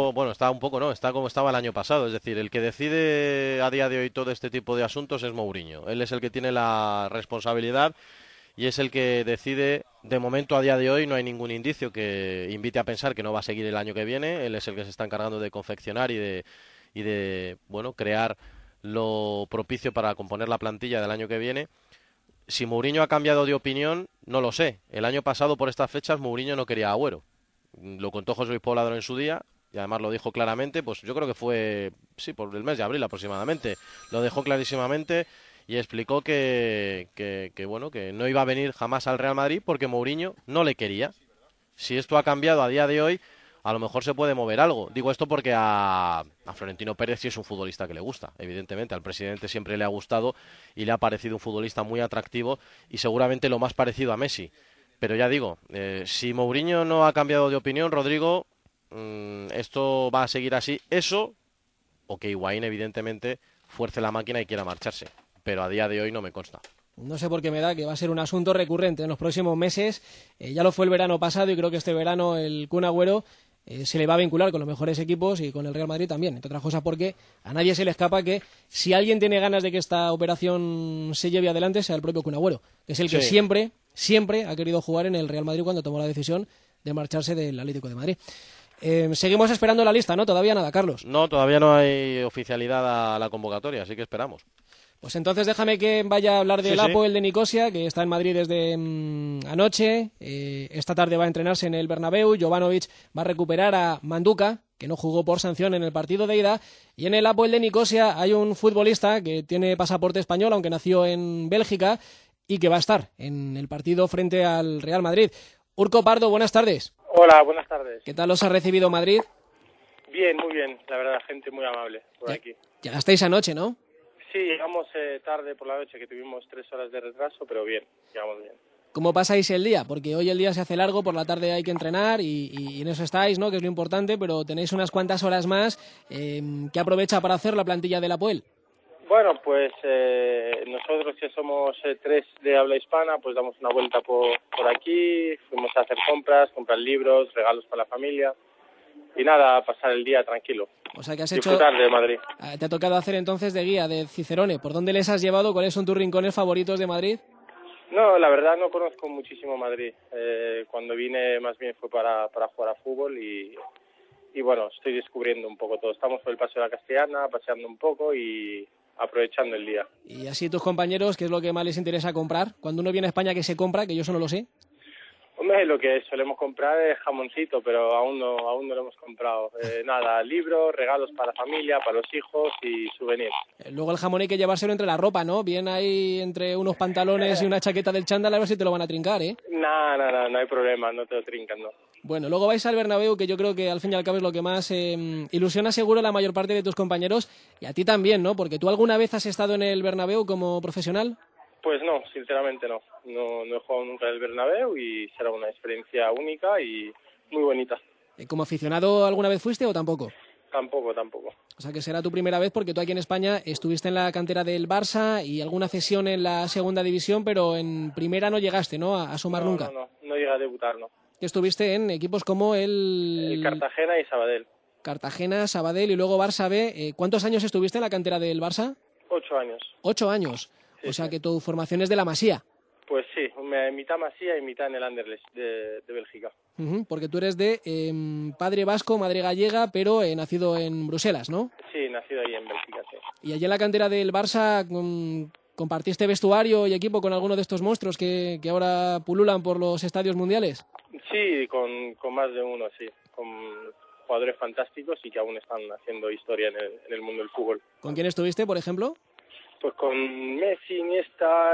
está como estaba el año pasado. Es decir, el que decide a día de hoy todo este tipo de asuntos es Mourinho. Él es el que tiene la responsabilidad y es el que decide. De momento, a día de hoy, no hay ningún indicio que invite a pensar que no va a seguir el año que viene. Él es el que se está encargando de confeccionar y de crear lo propicio para componer la plantilla del año que viene. Si Mourinho ha cambiado de opinión, no lo sé. El año pasado, por estas fechas, Mourinho no quería a Agüero. Lo contó José Luis Poblador en su día, y además lo dijo claramente, pues yo creo que fue, por el mes de abril aproximadamente. Lo dejó clarísimamente y explicó que no iba a venir jamás al Real Madrid porque Mourinho no le quería. Si esto ha cambiado a día de hoy, a lo mejor se puede mover algo. Digo esto porque a Florentino Pérez sí es un futbolista que le gusta, evidentemente. Al presidente siempre le ha gustado y le ha parecido un futbolista muy atractivo y seguramente lo más parecido a Messi. Pero ya digo, si Mourinho no ha cambiado de opinión, Rodrigo, esto va a seguir así. Eso, o que Higuaín evidentemente fuerce la máquina y quiera marcharse. Pero a día de hoy no me consta. No sé por qué me da que va a ser un asunto recurrente en los próximos meses. Ya lo fue el verano pasado y creo que este verano el Kun Agüero se le va a vincular con los mejores equipos y con el Real Madrid también, entre otras cosas porque a nadie se le escapa que si alguien tiene ganas de que esta operación se lleve adelante sea el propio Kun Agüero, que es el que siempre ha querido jugar en el Real Madrid cuando tomó la decisión de marcharse del Atlético de Madrid. Seguimos esperando la lista, ¿no? Todavía nada, Carlos. No, todavía no hay oficialidad a la convocatoria, así que esperamos. Pues entonces déjame que vaya a hablar del Apoel de Nicosia, que está en Madrid desde anoche. Esta tarde va a entrenarse en el Bernabéu. Jovanovic va a recuperar a Manduka, que no jugó por sanción en el partido de ida. Y en el Apoel de Nicosia hay un futbolista que tiene pasaporte español, aunque nació en Bélgica, y que va a estar en el partido frente al Real Madrid. Urco Pardo, buenas tardes. Hola, buenas tardes. ¿Qué tal os ha recibido Madrid? Bien, muy bien, la verdad, gente muy amable por aquí. Llegasteis anoche, ¿no? Sí, llegamos tarde por la noche, que tuvimos 3 horas de retraso, pero bien, llegamos bien. ¿Cómo pasáis el día? Porque hoy el día se hace largo, por la tarde hay que entrenar y en eso estáis, ¿no? Que es lo importante, pero tenéis unas cuantas horas más. ¿Qué aprovecha para hacer la plantilla del Apoel? Bueno, pues nosotros que somos 3 de habla hispana, pues damos una vuelta por aquí, fuimos a hacer compras, comprar libros, regalos para la familia y nada, pasar el día tranquilo. O sea que has disfrutar de Madrid. Te ha tocado hacer entonces de guía de Cicerone. ¿Por dónde les has llevado? ¿Cuáles son tus rincones favoritos de Madrid? No, la verdad no conozco muchísimo Madrid. Cuando vine más bien fue para jugar a fútbol y bueno, estoy descubriendo un poco todo. Estamos por el Paseo de la Castellana, paseando un poco y aprovechando el día. Y así tus compañeros, ¿qué es lo que más les interesa comprar? Cuando uno viene a España, ¿qué se compra? Que yo eso no lo sé. Hombre, lo que solemos comprar es jamoncito, pero aún no lo hemos comprado. Nada, libros, regalos para la familia, para los hijos y souvenirs. Luego el jamón hay que llevárselo entre la ropa, ¿no? Bien ahí entre unos pantalones y una chaqueta del chándal, a ver si te lo van a trincar, ¿eh? No hay problema, no te lo trincan, no. Bueno, luego vais al Bernabéu, que yo creo que al fin y al cabo es lo que más ilusiona seguro a la mayor parte de tus compañeros y a ti también, ¿no? Porque tú alguna vez has estado en el Bernabéu como profesional. Pues no, sinceramente no. No he jugado nunca en el Bernabéu y será una experiencia única y muy bonita. ¿Como aficionado alguna vez fuiste o tampoco? Tampoco. O sea que será tu primera vez porque tú aquí en España estuviste en la cantera del Barça y alguna cesión en la segunda división, pero en primera no llegaste, ¿no? A sumar nunca. No llegué a debutar, no. Estuviste en equipos como el Cartagena y Sabadell. Cartagena, Sabadell y luego Barça B. ¿Cuántos años estuviste en la cantera del Barça? 8 años. 8 años. Sí, o sea que tu formación es de la Masía. Pues sí, mitad Masía y mitad en el Anderlecht de Bélgica. Porque tú eres de padre vasco, madre gallega, pero nacido en Bruselas, ¿no? Sí, nacido ahí en Bélgica, sí. ¿Y allí en la cantera del Barça compartiste vestuario y equipo con alguno de estos monstruos que ahora pululan por los estadios mundiales? Sí, con más de uno, sí. Con jugadores fantásticos y que aún están haciendo historia en el mundo del fútbol. ¿Con quién estuviste, por ejemplo? Pues con Messi, Iniesta,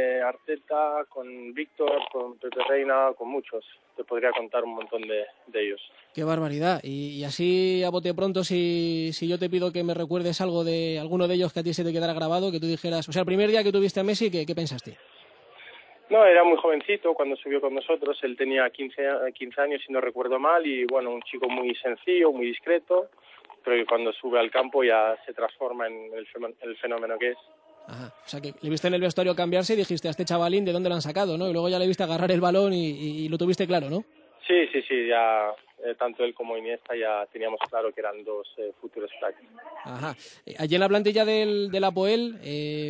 Arteta, con Víctor, con Pepe Reina, con muchos. Te podría contar un montón de ellos. ¡Qué barbaridad! Y así, a bote pronto, si yo te pido que me recuerdes algo de alguno de ellos que a ti se te quedara grabado, que tú dijeras... O sea, el primer día que tuviste a Messi, ¿qué pensaste? No, era muy jovencito cuando subió con nosotros. Él tenía 15 años, si no recuerdo mal, y bueno, un chico muy sencillo, muy discreto, pero que cuando sube al campo ya se transforma en el fenómeno que es. Ajá. O sea, que le viste en el vestuario cambiarse y dijiste a este chavalín de dónde lo han sacado, ¿no? Y luego ya le viste agarrar el balón y lo tuviste claro, ¿no? Sí, ya tanto él como Iniesta ya teníamos claro que eran dos futuros cracks. Ajá. Allí en la plantilla del Apoel,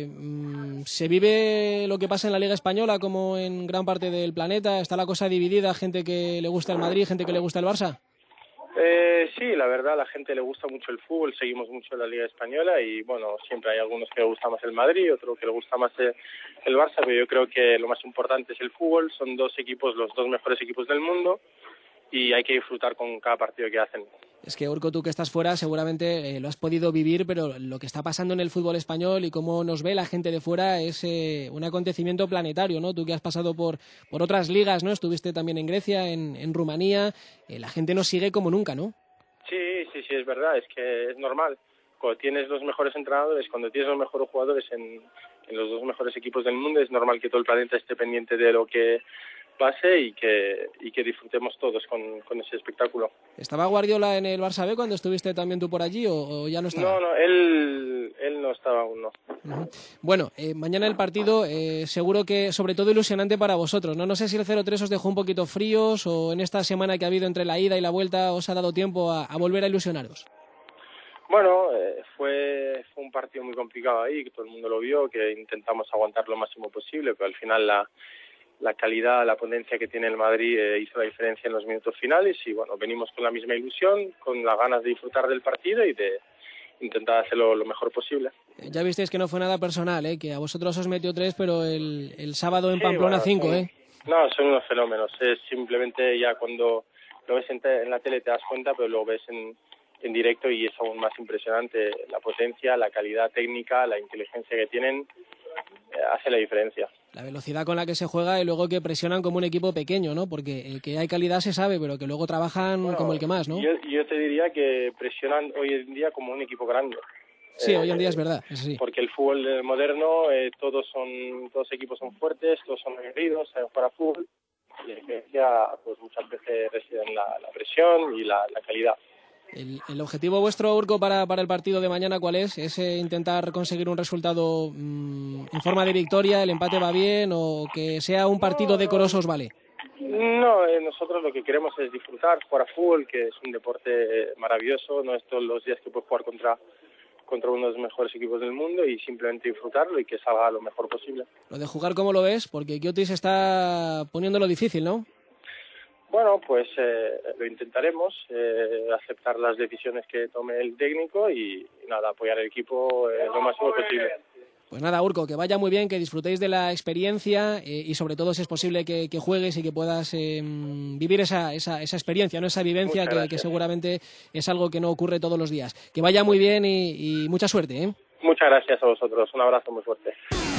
¿se vive lo que pasa en la Liga Española como en gran parte del planeta? ¿Está la cosa dividida? ¿Gente que le gusta el Madrid, gente que le gusta el Barça? Sí, la verdad, a la gente le gusta mucho el fútbol, seguimos mucho la Liga Española y bueno, siempre hay algunos que le gusta más el Madrid, otros que le gusta más el Barça, pero yo creo que lo más importante es el fútbol, son dos equipos, los dos mejores equipos del mundo y hay que disfrutar con cada partido que hacen. Es que, Urco, tú que estás fuera seguramente lo has podido vivir, pero lo que está pasando en el fútbol español y cómo nos ve la gente de fuera es un acontecimiento planetario, ¿no? Tú que has pasado por otras ligas, ¿no? Estuviste también en Grecia, en Rumanía, la gente nos sigue como nunca, ¿no? Sí, es verdad, es que es normal. Cuando tienes los mejores entrenadores, cuando tienes los mejores jugadores en los dos mejores equipos del mundo, es normal que todo el planeta esté pendiente de lo que pase y que disfrutemos todos con ese espectáculo. ¿Estaba Guardiola en el Barça B cuando estuviste también tú por allí o ya no estaba? No, él no estaba aún, no. Uh-huh. Bueno, mañana el partido seguro que sobre todo ilusionante para vosotros, ¿no? No sé si el 0-3 os dejó un poquito fríos o en esta semana que ha habido entre la ida y la vuelta os ha dado tiempo a volver a ilusionaros. Bueno, fue un partido muy complicado ahí, que todo el mundo lo vio, que intentamos aguantar lo máximo posible, pero al final la calidad, la potencia que tiene el Madrid hizo la diferencia en los minutos finales y bueno, venimos con la misma ilusión, con las ganas de disfrutar del partido y de intentar hacerlo lo mejor posible. Ya visteis que no fue nada personal, que a vosotros os metió 3, pero el sábado en Pamplona 5, No, son unos fenómenos, es simplemente ya cuando lo ves en la tele te das cuenta, pero lo ves en en directo y es aún más impresionante. La potencia, la calidad técnica, la inteligencia que tienen hace la diferencia. La velocidad con la que se juega y luego que presionan como un equipo pequeño, ¿no? Porque que hay calidad se sabe, pero que luego trabajan como el que más, ¿no? Yo te diría que presionan hoy en día como un equipo grande. Sí, hoy en día es verdad, eso sí. Porque el fútbol moderno, todos equipos son fuertes, todos son aguerridos, saben jugar a fútbol. Y la diferencia, pues muchas veces reside en la presión y la calidad. ¿El objetivo vuestro, Urco, para el partido de mañana cuál es? ¿Es intentar conseguir un resultado en forma de victoria, el empate va bien o que sea un partido decoroso os vale? No, nosotros lo que queremos es disfrutar, jugar a fútbol, que es un deporte maravilloso, no es todos los días que puedes jugar contra uno de los mejores equipos del mundo y simplemente disfrutarlo y que salga lo mejor posible. Lo de jugar, ¿cómo lo ves? Porque Kiotis está poniéndolo difícil, ¿no? Bueno, pues lo intentaremos, aceptar las decisiones que tome el técnico y nada, apoyar al equipo lo máximo posible. Pues nada, Urco, que vaya muy bien, que disfrutéis de la experiencia y sobre todo, si es posible, que juegues y que puedas vivir esa experiencia, ¿no? Esa vivencia que seguramente es algo que no ocurre todos los días. Que vaya muy bien y mucha suerte, ¿eh? Muchas gracias a vosotros, un abrazo muy fuerte.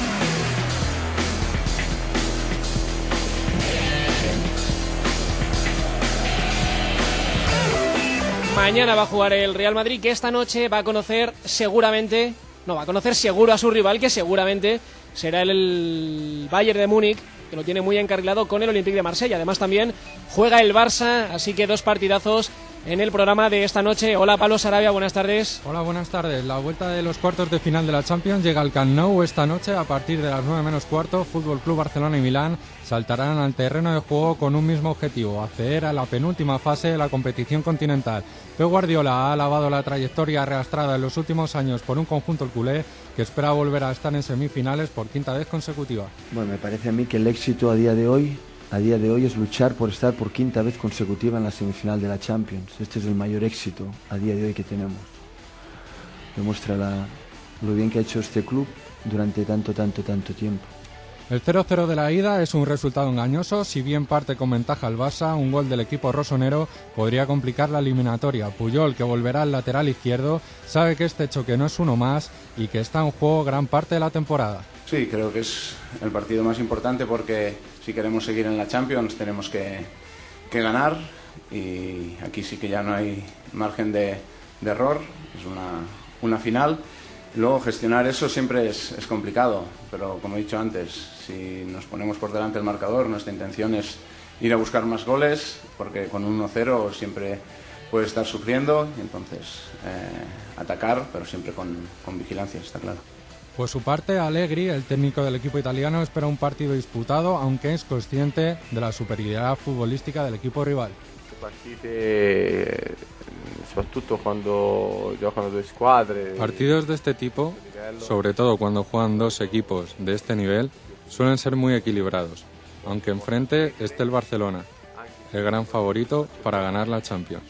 Mañana va a jugar el Real Madrid, que esta noche va a conocer seguro a su rival, que seguramente será el Bayern de Múnich, que lo tiene muy encarrilado con el Olympique de Marsella. Además también juega el Barça, así que 2 partidazos en el programa de esta noche. Hola, Pablo Sarabia, buenas tardes. Hola, buenas tardes. La vuelta de los cuartos de final de la Champions llega al Camp Nou esta noche a partir de las 9 menos cuarto. Fútbol Club Barcelona y Milán saltarán al terreno de juego con un mismo objetivo: acceder a la penúltima fase de la competición continental. Pep Guardiola ha alabado la trayectoria arrastrada en los últimos años por un conjunto culé que espera volver a estar en semifinales por 5ª vez consecutiva. Bueno, me parece a mí que el éxito a día de hoy es luchar por estar por 5ª vez consecutiva en la semifinal de la Champions. Este es el mayor éxito a día de hoy que tenemos. Demuestra lo bien que ha hecho este club durante tanto tiempo. El 0-0 de la ida es un resultado engañoso. Si bien parte con ventaja el Barça, un gol del equipo rosonero podría complicar la eliminatoria. Puyol, que volverá al lateral izquierdo, sabe que este choque no es uno más y que está en juego gran parte de la temporada. Sí, creo que es el partido más importante porque si queremos seguir en la Champions tenemos que ganar y aquí sí que ya no hay margen de error, es una final. Luego gestionar eso siempre es complicado, pero como he dicho antes, si nos ponemos por delante el marcador, nuestra intención es ir a buscar más goles, porque con un 1-0 siempre puede estar sufriendo, y entonces atacar, pero siempre con vigilancia, está claro. Por su parte, Allegri, el técnico del equipo italiano, espera un partido disputado, aunque es consciente de la superioridad futbolística del equipo rival. Partidos de este tipo, sobre todo cuando juegan 2 equipos de este nivel, suelen ser muy equilibrados, aunque enfrente esté el Barcelona, el gran favorito para ganar la Champions.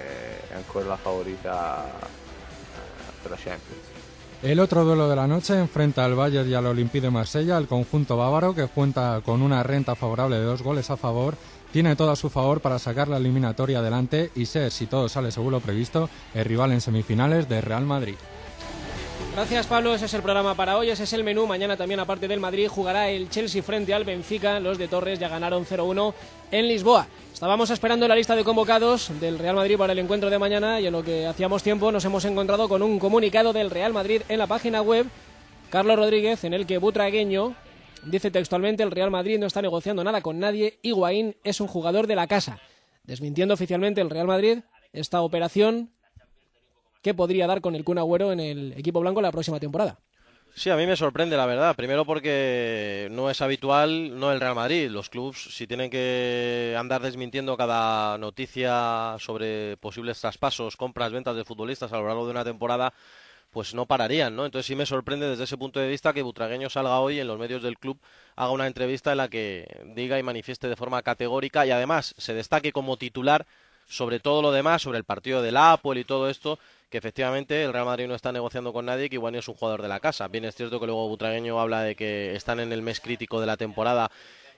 El otro duelo de la noche enfrenta al Bayern y al Olympique de Marsella. El conjunto bávaro, que cuenta con una renta favorable de 2 goles a favor, tiene todo a su favor para sacar la eliminatoria adelante y ser, si todo sale según lo previsto, el rival en semifinales de Real Madrid. Gracias, Pablo. Ese es el programa para hoy, ese es el menú. Mañana también, aparte del Madrid, jugará el Chelsea frente al Benfica. Los de Torres ya ganaron 0-1 en Lisboa. Estábamos esperando la lista de convocados del Real Madrid para el encuentro de mañana y en lo que hacíamos tiempo nos hemos encontrado con un comunicado del Real Madrid en la página web, Carlos Rodríguez, en el que Butragueño dice textualmente: el Real Madrid no está negociando nada con nadie, Higuaín es un jugador de la casa. Desmintiendo oficialmente el Real Madrid esta operación que podría dar con el Kun Agüero en el equipo blanco la próxima temporada. Sí, a mí me sorprende, la verdad. Primero porque no es habitual, no el Real Madrid. Los clubs, si tienen que andar desmintiendo cada noticia sobre posibles traspasos, compras, ventas de futbolistas a lo largo de una temporada, pues no pararían, ¿no? Entonces sí me sorprende desde ese punto de vista que Butragueño salga hoy en los medios del club, haga una entrevista en la que diga y manifieste de forma categórica y además se destaque como titular sobre todo lo demás, sobre el partido del Apple y todo esto, que efectivamente el Real Madrid no está negociando con nadie, que Higuaín es un jugador de la casa. Bien es cierto que luego Butragueño habla de que están en el mes crítico de la temporada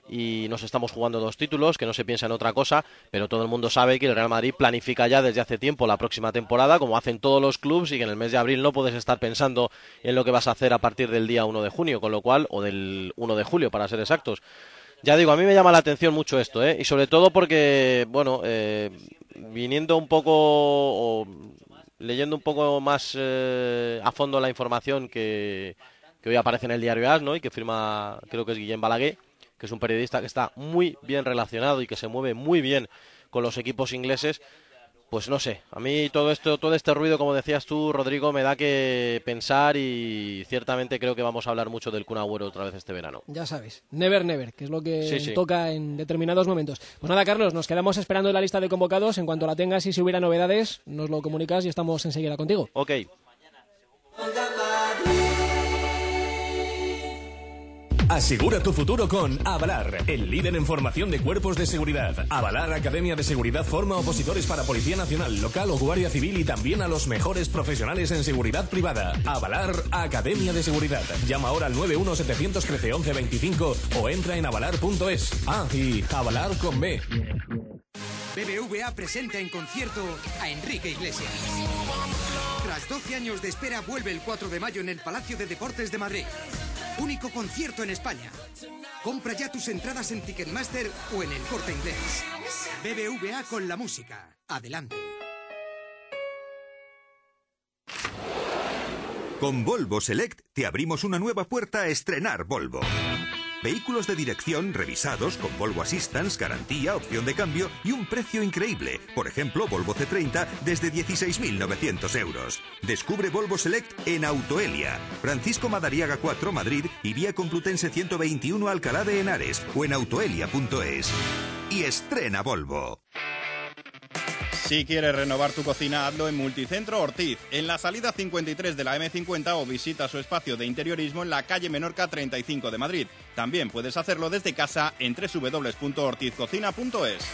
y nos estamos jugando 2 títulos, que no se piensa en otra cosa, pero todo el mundo sabe que el Real Madrid planifica ya desde hace tiempo la próxima temporada, como hacen todos los clubes, y que en el mes de abril no puedes estar pensando en lo que vas a hacer a partir del día 1 de junio, con lo cual, o del 1 de julio para ser exactos. Ya digo, a mí me llama la atención mucho esto, y sobre todo porque, bueno, viniendo un poco, o leyendo un poco más a fondo la información que hoy aparece en el diario AS, ¿no? Y que firma, creo que es Guillem Balaguer, que es un periodista que está muy bien relacionado y que se mueve muy bien con los equipos ingleses. Pues no sé, a mí todo este ruido, como decías tú, Rodrigo, me da que pensar, y ciertamente creo que vamos a hablar mucho del Kun Agüero otra vez este verano. Ya sabes, never, never, que es lo que sí. toca en determinados momentos. Pues nada, Carlos, nos quedamos esperando la lista de convocados. En cuanto la tengas y si hubiera novedades, nos lo comunicas y estamos enseguida contigo. Ok. Asegura tu futuro con Avalar, el líder en formación de cuerpos de seguridad. Avalar Academia de Seguridad forma opositores para Policía Nacional, Local o Guardia Civil, y también a los mejores profesionales en seguridad privada. Avalar Academia de Seguridad. Llama ahora al 91-713-1125 o entra en avalar.es. Ah, y Avalar con B. BBVA presenta en concierto a Enrique Iglesias. Tras 12 años de espera, vuelve el 4 de mayo en el Palacio de Deportes de Madrid. Único concierto en España. Compra ya tus entradas en Ticketmaster o en El Corte Inglés. BBVA con la música. Adelante. Con Volvo Select te abrimos una nueva puerta a estrenar Volvo. Vehículos de dirección revisados con Volvo Assistance, garantía, opción de cambio y un precio increíble. Por ejemplo, Volvo C30 desde 16.900 euros. Descubre Volvo Select en Autoelia, Francisco Madariaga 4, Madrid, y vía Complutense 121, Alcalá de Henares, o en autoelia.es. Y estrena Volvo. Si quieres renovar tu cocina, hazlo en Multicentro Ortiz, en la salida 53 de la M50, o visita su espacio de interiorismo en la calle Menorca 35 de Madrid. También puedes hacerlo desde casa en www.ortizcocina.es.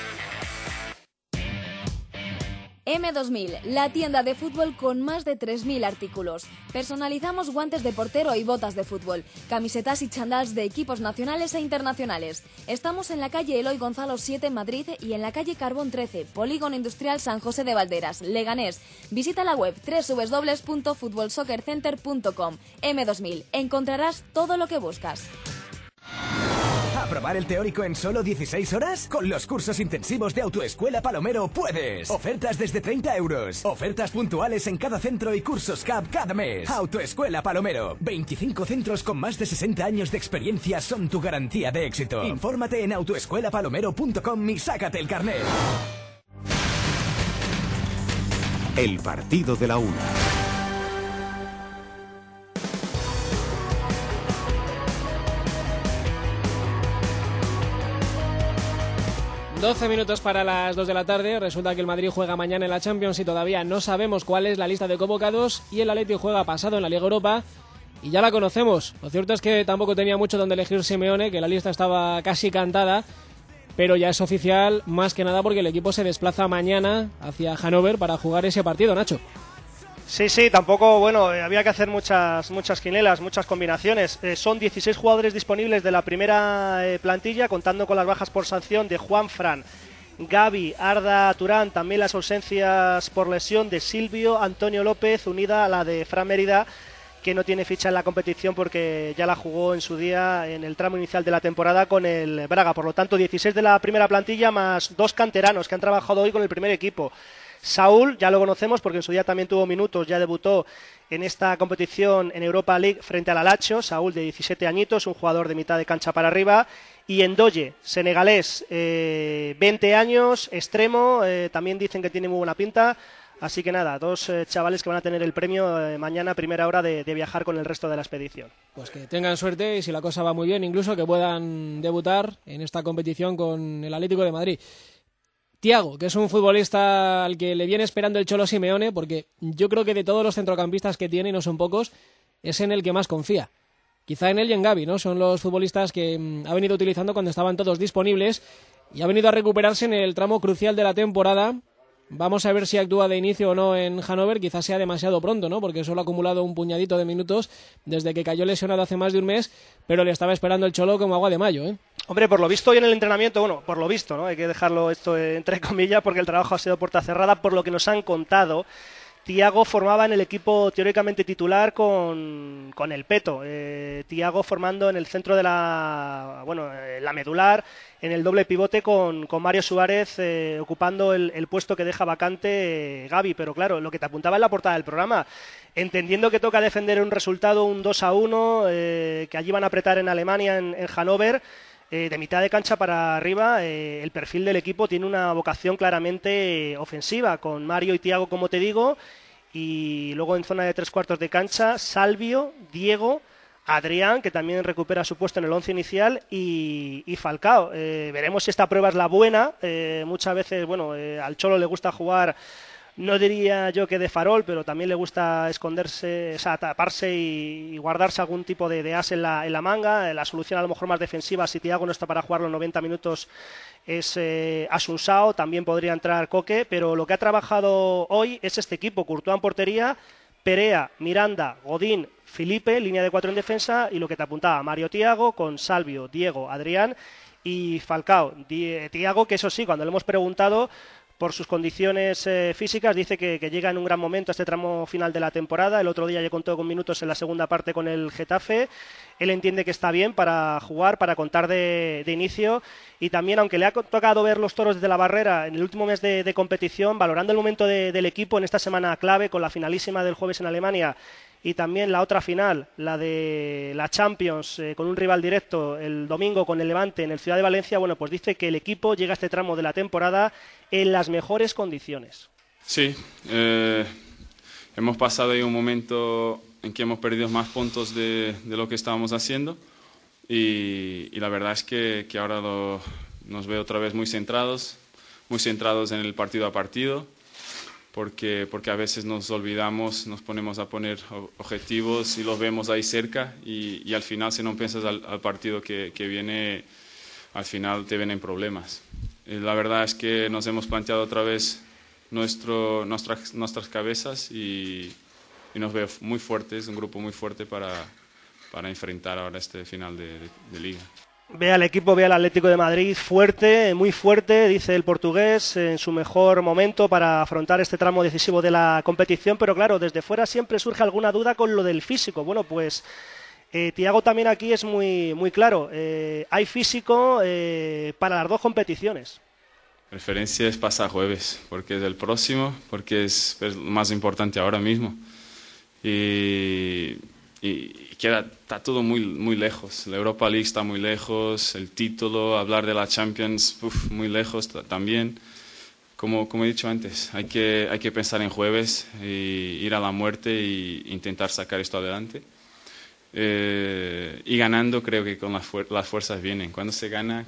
M2000, la tienda de fútbol con más de 3.000 artículos. Personalizamos guantes de portero y botas de fútbol, camisetas y chandals de equipos nacionales e internacionales. Estamos en la calle Eloy Gonzalo 7 en Madrid y en la calle Carbón 13, Polígono Industrial San José de Valderas, Leganés. Visita la web www.futbolsoccercenter.com. M2000, encontrarás todo lo que buscas. ¿Aprobar el teórico en solo 16 horas? Con los cursos intensivos de Autoescuela Palomero puedes. Ofertas desde 30 euros. Ofertas puntuales en cada centro y cursos CAP cada mes. Autoescuela Palomero. 25 centros con más de 60 años de experiencia son tu garantía de éxito. Infórmate en autoescuelapalomero.com y sácate el carnet. El partido de la una. 12 minutos para las 2 de la tarde. Resulta que el Madrid juega mañana en la Champions y todavía no sabemos cuál es la lista de convocados, y el Atleti juega pasado en la Liga Europa y ya la conocemos. Lo cierto es que tampoco tenía mucho donde elegir Simeone, que la lista estaba casi cantada, pero ya es oficial, más que nada porque el equipo se desplaza mañana hacia Hannover para jugar ese partido, Nacho. Sí, tampoco, bueno, había que hacer muchas quinielas, muchas combinaciones. Son 16 jugadores disponibles de la primera plantilla, contando con las bajas por sanción de Juanfran, Gavi, Arda Turán, también las ausencias por lesión de Silvio, Antonio López, unida a la de Fran Mérida, que no tiene ficha en la competición porque ya la jugó en su día en el tramo inicial de la temporada con el Braga. Por lo tanto, 16 de la primera plantilla más 2 canteranos que han trabajado hoy con el primer equipo. Saúl, ya lo conocemos porque en su día también tuvo minutos, ya debutó en esta competición en Europa League frente al Alacho. Saúl, de 17 añitos, un jugador de mitad de cancha para arriba. Y Ndoye, senegalés, 20 años, extremo, también dicen que tiene muy buena pinta. Así que nada, 2 chavales que van a tener el premio mañana, primera hora de viajar con el resto de la expedición. Pues que tengan suerte y, si la cosa va muy bien, incluso que puedan debutar en esta competición con el Atlético de Madrid. Thiago, que es un futbolista al que le viene esperando el Cholo Simeone, porque yo creo que de todos los centrocampistas que tiene, y no son pocos, es en el que más confía. Quizá en él y en Gavi, ¿no? Son los futbolistas que ha venido utilizando cuando estaban todos disponibles y ha venido a recuperarse en el tramo crucial de la temporada. Vamos a ver si actúa de inicio o no en Hannover. Quizás sea demasiado pronto, ¿no? Porque solo ha acumulado un puñadito de minutos desde que cayó lesionado hace más de un mes, pero le estaba esperando el Cholo como agua de mayo, ¿eh? Hombre, por lo visto hoy en el entrenamiento, bueno, por lo visto, ¿no? Hay que dejarlo esto entre comillas porque el trabajo ha sido puerta cerrada, por lo que nos han contado. Thiago formaba en el equipo teóricamente titular con el Peto. Thiago formando en el centro de la medular, en el doble pivote con Mario Suárez ocupando el puesto que deja vacante Gavi. Pero claro, lo que te apuntaba en la portada del programa, entendiendo que toca defender un resultado, un 2-1, que allí van a apretar en Alemania, en Hannover, de mitad de cancha para arriba, el perfil del equipo tiene una vocación claramente ofensiva, con Mario y Thiago, como te digo, y luego en zona de 3/4 de cancha, Salvio, Diego, Adrián, que también recupera su puesto en el 11 inicial, y Falcao. Veremos si esta prueba es la buena. Muchas veces, al Cholo le gusta jugar, no diría yo que de farol, pero también le gusta esconderse, o sea, taparse y guardarse algún tipo de as en la manga. La solución a lo mejor más defensiva, si Thiago no está para jugar los 90 minutos, es Asunsao. También podría entrar Coque, pero lo que ha trabajado hoy es este equipo: Courtois en portería, Perea, Miranda, Godín, Felipe, línea de 4 en defensa, y lo que te apuntaba, Mario, Thiago, con Salvio, Diego, Adrián y Falcao. Thiago, que eso sí, cuando le hemos preguntado por sus condiciones físicas, dice que llega en un gran momento a este tramo final de la temporada. El otro día ya contó con minutos en la segunda parte con el Getafe. Él entiende que está bien para jugar, para contar de inicio, y también, aunque le ha tocado ver los toros desde la barrera en el último mes de competición, valorando el momento del equipo en esta semana clave, con la finalísima del jueves en Alemania y también la otra final, la de la Champions, con un rival directo el domingo con el Levante en el Ciudad de Valencia, pues dice que el equipo llega a este tramo de la temporada en las mejores condiciones. Sí, hemos pasado ahí un momento en que hemos perdido más puntos de lo que estábamos haciendo, y la verdad es que ahora nos veo otra vez muy centrados en el partido a partido, porque a veces nos olvidamos, nos ponemos a poner objetivos y los vemos ahí cerca, y al final, si no piensas al partido que viene, al final te vienen problemas. La verdad es que nos hemos planteado otra vez nuestras cabezas, y nos veo muy fuertes, un grupo muy fuerte para enfrentar ahora este final de Liga. Ve al equipo, ve al Atlético de Madrid fuerte, muy fuerte, dice el portugués, en su mejor momento para afrontar este tramo decisivo de la competición, pero claro, desde fuera siempre surge alguna duda con lo del físico. Pues Thiago también aquí es muy, muy claro, hay físico para las dos competiciones. La referencia es pasar jueves, porque es el próximo, porque es lo más importante ahora mismo. Y está todo muy, muy lejos. La Europa League está muy lejos, el título, hablar de la Champions, muy lejos también. Como he dicho antes, hay que pensar en jueves, y ir a la muerte e intentar sacar esto adelante. Y ganando, creo que con las fuerzas vienen. Cuando se gana,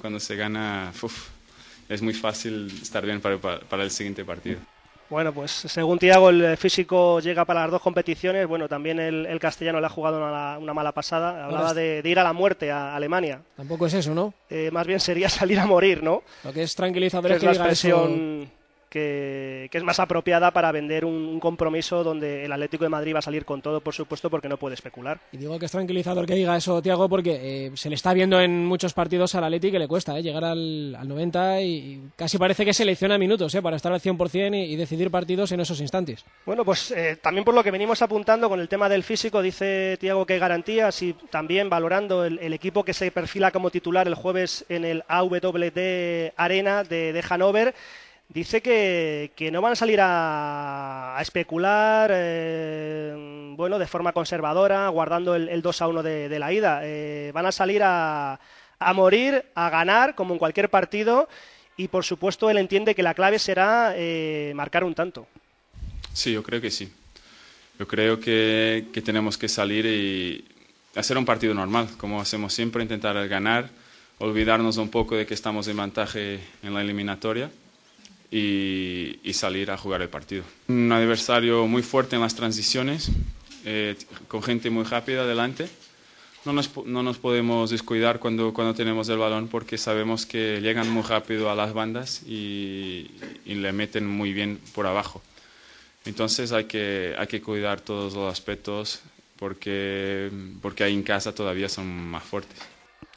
es muy fácil estar bien para el siguiente partido. Bueno, pues según Thiago, el físico llega para las dos competiciones. También el castellano le ha jugado una mala pasada. Hablaba de ir a la muerte a Alemania. Tampoco es eso, ¿no? Más bien sería salir a morir, ¿no? Lo que es tranquilizador es que la diga expresión eso. Que es más apropiada para vender un compromiso donde el Atlético de Madrid va a salir con todo, por supuesto, porque no puede especular. Y digo que es tranquilizador que diga eso, Thiago, porque se le está viendo en muchos partidos al Atleti que le cuesta llegar al 90, y casi parece que selecciona minutos para estar al 100% y decidir partidos en esos instantes. Pues también por lo que venimos apuntando con el tema del físico, dice Thiago que hay garantías, y también valorando el equipo que se perfila como titular el jueves en el AWD Arena de Hannover. Dice que no van a salir a especular, de forma conservadora, guardando el 2-1 de la ida. Van a salir a morir, a ganar, como en cualquier partido, y por supuesto él entiende que la clave será marcar un tanto. Sí, yo creo que sí. Yo creo que tenemos que salir y hacer un partido normal, como hacemos siempre, intentar ganar, olvidarnos un poco de que estamos en ventaja en la eliminatoria, y salir a jugar el partido. Un adversario muy fuerte en las transiciones, con gente muy rápida adelante. No nos podemos descuidar cuando tenemos el balón, porque sabemos que llegan muy rápido a las bandas y le meten muy bien por abajo. Entonces hay que cuidar todos los aspectos, porque ahí en casa todavía son más fuertes.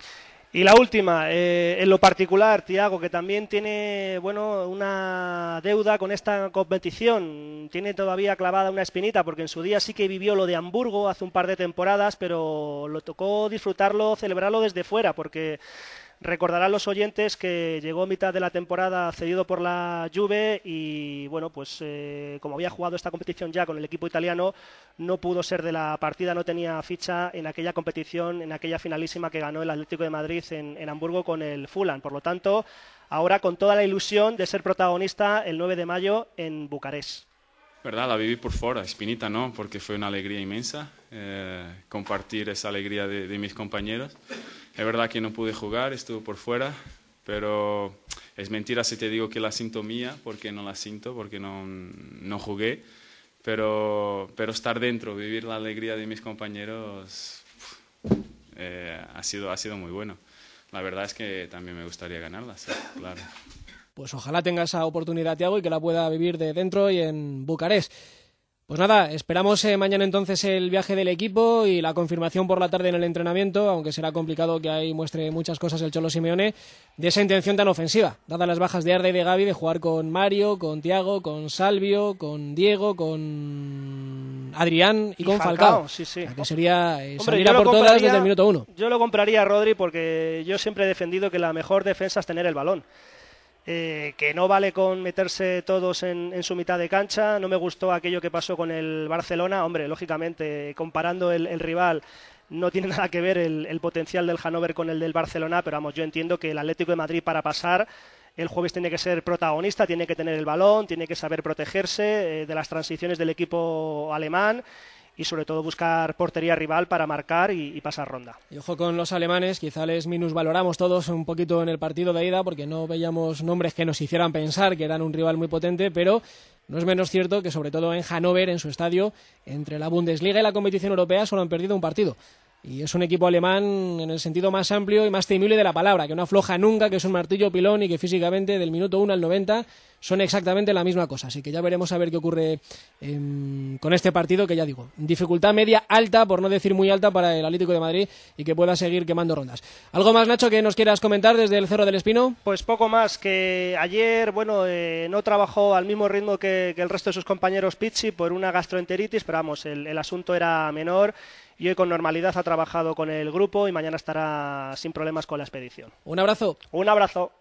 Y la última, en lo particular, Thiago, que también tiene una deuda con esta competición, tiene todavía clavada una espinita, porque en su día sí que vivió lo de Hamburgo hace un par de temporadas, pero lo tocó disfrutarlo, celebrarlo desde fuera, porque recordarán los oyentes que llegó a mitad de la temporada cedido por la Juve y como había jugado esta competición ya con el equipo italiano, no pudo ser de la partida, no tenía ficha en aquella competición, en aquella finalísima que ganó el Atlético de Madrid en Hamburgo con el Fulham. Por lo tanto, ahora con toda la ilusión de ser protagonista el 9 de mayo en Bucarest. Verdad, la viví por fuera, espinita no, porque fue una alegría inmensa compartir esa alegría de mis compañeros. Es verdad que no pude jugar, estuve por fuera, pero es mentira si te digo que la siento mía, porque no la siento, porque no jugué, pero estar dentro, vivir la alegría de mis compañeros ha sido muy bueno. La verdad es que también me gustaría ganarla, sí, claro. Pues ojalá tenga esa oportunidad, Thiago, y que la pueda vivir de dentro y en Bucarest. Pues nada, esperamos mañana entonces el viaje del equipo y la confirmación por la tarde en el entrenamiento, aunque será complicado que ahí muestre muchas cosas el Cholo Simeone, de esa intención tan ofensiva, dadas las bajas de Arda y de Gavi, de jugar con Mario, con Thiago, con Salvio, con Diego, con Adrián y con Falcao. Sí, sí. Que sería salir a por todas desde el minuto 1. Yo lo compraría a Rodri porque yo siempre he defendido que la mejor defensa es tener el balón. Que no vale con meterse todos en su mitad de cancha. No me gustó aquello que pasó con el Barcelona. Hombre, lógicamente, comparando el rival, no tiene nada que ver el potencial del Hannover con el del Barcelona, pero vamos, yo entiendo que el Atlético de Madrid para pasar el jueves tiene que ser protagonista, tiene que tener el balón, tiene que saber protegerse de las transiciones del equipo alemán y sobre todo buscar portería rival para marcar y pasar ronda. Y ojo con los alemanes, quizá les minusvaloramos todos un poquito en el partido de ida porque no veíamos nombres que nos hicieran pensar que eran un rival muy potente, pero no es menos cierto que sobre todo en Hannover, en su estadio, entre la Bundesliga y la competición europea solo han perdido un partido. Y es un equipo alemán en el sentido más amplio y más temible de la palabra, que no afloja nunca, que es un martillo pilón y que físicamente del minuto 1 al 90 son exactamente la misma cosa. Así que ya veremos a ver qué ocurre con este partido, que ya digo, dificultad media alta, por no decir muy alta, para el Atlético de Madrid y que pueda seguir quemando rondas. ¿Algo más, Nacho, que nos quieras comentar desde el Cerro del Espino? Pues poco más, que ayer no trabajó al mismo ritmo que el resto de sus compañeros Pizzi por una gastroenteritis, pero vamos, el asunto era menor. Y hoy con normalidad ha trabajado con el grupo y mañana estará sin problemas con la expedición. Un abrazo. Un abrazo.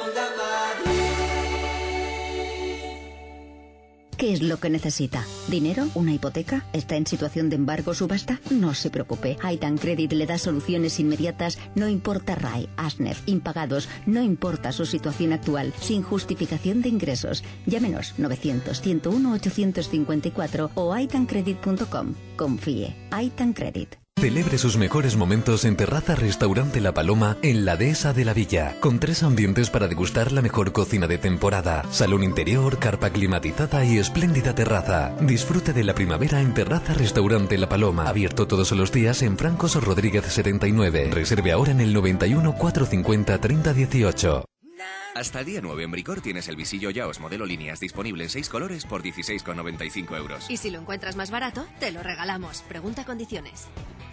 ¿Qué es lo que necesita? ¿Dinero? ¿Una hipoteca? ¿Está en situación de embargo o subasta? No se preocupe. Aitan Credit le da soluciones inmediatas, no importa RAE, ASNEF, impagados, no importa su situación actual, sin justificación de ingresos. Llámenos 900-101-854 o aitancredit.com. Confíe. Aitan Credit. Celebre sus mejores momentos en Terraza Restaurante La Paloma en la Dehesa de la Villa, con 3 ambientes para degustar la mejor cocina de temporada, salón interior, carpa climatizada y espléndida terraza. Disfrute de la primavera en Terraza Restaurante La Paloma, abierto todos los días en Francos Rodríguez 79. Reserve ahora en el 91 450 3018. Hasta el día 9 en Bricor tienes el visillo Yaos modelo líneas disponible en 6 colores por 16,95 euros. Y si lo encuentras más barato, te lo regalamos. Pregunta condiciones.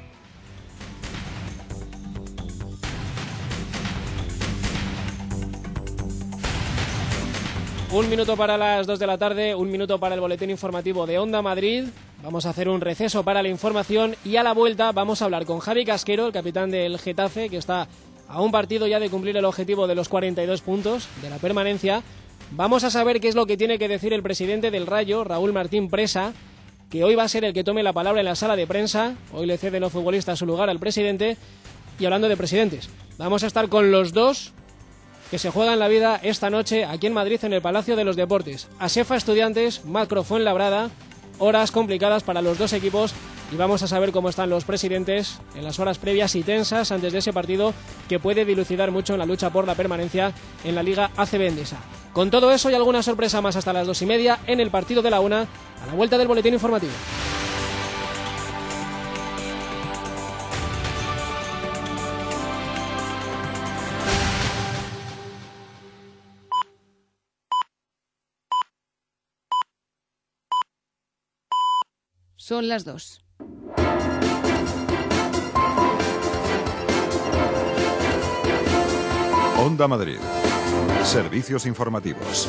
Un minuto para las 2 de la tarde, un minuto para el boletín informativo de Onda Madrid. Vamos a hacer un receso para la información y a la vuelta vamos a hablar con Javi Casquero, el capitán del Getafe, que está a un partido ya de cumplir el objetivo de los 42 puntos de la permanencia. Vamos a saber qué es lo que tiene que decir el presidente del Rayo, Raúl Martín Presa, que hoy va a ser el que tome la palabra en la sala de prensa. Hoy le ceden los futbolistas su lugar al presidente. Y hablando de presidentes, vamos a estar con los dos que se juegan la vida esta noche aquí en Madrid, en el Palacio de los Deportes. Asefa Estudiantes, Macro Fuenlabrada, horas complicadas para los dos equipos y vamos a saber cómo están los presidentes en las horas previas y tensas antes de ese partido que puede dilucidar mucho en la lucha por la permanencia en la Liga ACB Endesa. Con todo eso y alguna sorpresa más hasta las 2:30 en el partido de la 1, a la vuelta del boletín informativo. Son las 2. Onda Madrid. Servicios informativos.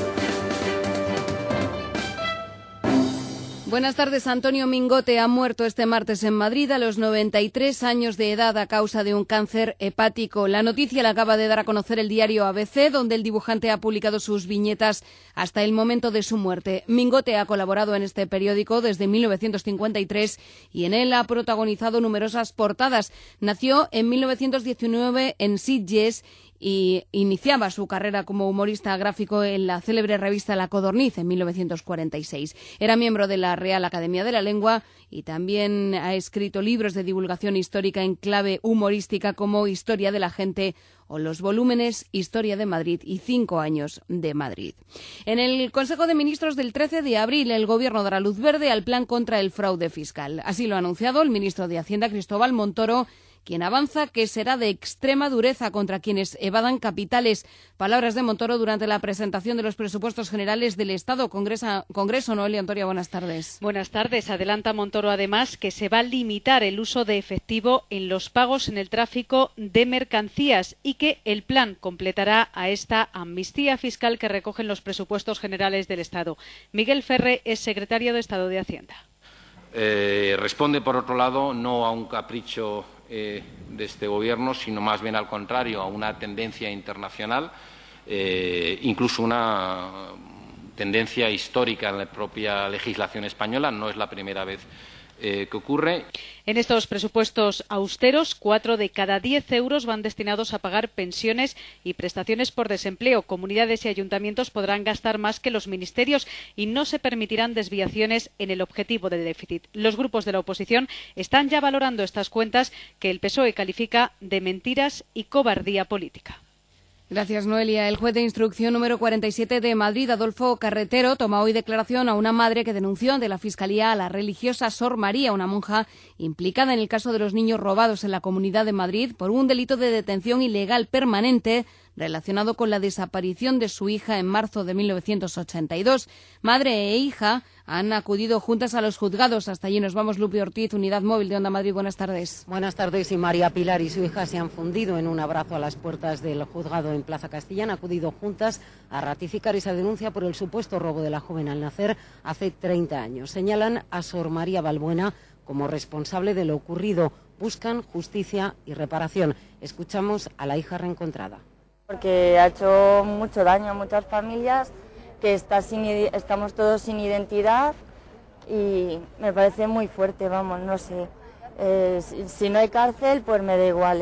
Buenas tardes. Antonio Mingote ha muerto este martes en Madrid a los 93 años de edad a causa de un cáncer hepático. La noticia la acaba de dar a conocer el diario ABC, donde el dibujante ha publicado sus viñetas hasta el momento de su muerte. Mingote ha colaborado en este periódico desde 1953 y en él ha protagonizado numerosas portadas. Nació en 1919 en Sitges y iniciaba su carrera como humorista gráfico en la célebre revista La Codorniz en 1946. Era miembro de la Real Academia de la Lengua y también ha escrito libros de divulgación histórica en clave humorística como Historia de la Gente o los volúmenes Historia de Madrid y 5 años de Madrid. En el Consejo de Ministros del 13 de abril, el Gobierno dará luz verde al plan contra el fraude fiscal. Así lo ha anunciado el ministro de Hacienda, Cristóbal Montoro, quien avanza que será de extrema dureza contra quienes evadan capitales. Palabras de Montoro durante la presentación de los presupuestos generales del Estado. Congreso, Noelia Antoria, buenas tardes. Buenas tardes. Adelanta Montoro además que se va a limitar el uso de efectivo en los pagos en el tráfico de mercancías y que el plan completará a esta amnistía fiscal que recogen los presupuestos generales del Estado. Miguel Ferre es secretario de Estado de Hacienda. Responde, por otro lado, no a un capricho de este Gobierno, sino más bien al contrario, a una tendencia internacional, incluso una tendencia histórica en la propia legislación española. No es la primera vez que ocurre. En estos presupuestos austeros, 4 de cada 10 euros van destinados a pagar pensiones y prestaciones por desempleo. Comunidades y ayuntamientos podrán gastar más que los ministerios y no se permitirán desviaciones en el objetivo de déficit. Los grupos de la oposición están ya valorando estas cuentas que el PSOE califica de mentiras y cobardía política. Gracias, Noelia. El juez de instrucción número 47 de Madrid, Adolfo Carretero, toma hoy declaración a una madre que denunció ante la Fiscalía a la religiosa Sor María, una monja implicada en el caso de los niños robados en la Comunidad de Madrid por un delito de detención ilegal permanente relacionado con la desaparición de su hija en marzo de 1982. Madre e hija han acudido juntas a los juzgados. Hasta allí nos vamos. Lupi Ortiz, Unidad Móvil de Onda Madrid. Buenas tardes. Buenas tardes. Y María Pilar y su hija se han fundido en un abrazo a las puertas del juzgado en Plaza Castilla. Han acudido juntas a ratificar esa denuncia por el supuesto robo de la joven al nacer hace 30 años. Señalan a Sor María Balbuena como responsable de lo ocurrido. Buscan justicia y reparación. Escuchamos a la hija reencontrada. Porque ha hecho mucho daño a muchas familias, que estamos todos sin identidad y me parece muy fuerte, vamos, no sé. Si no hay cárcel, pues me da igual.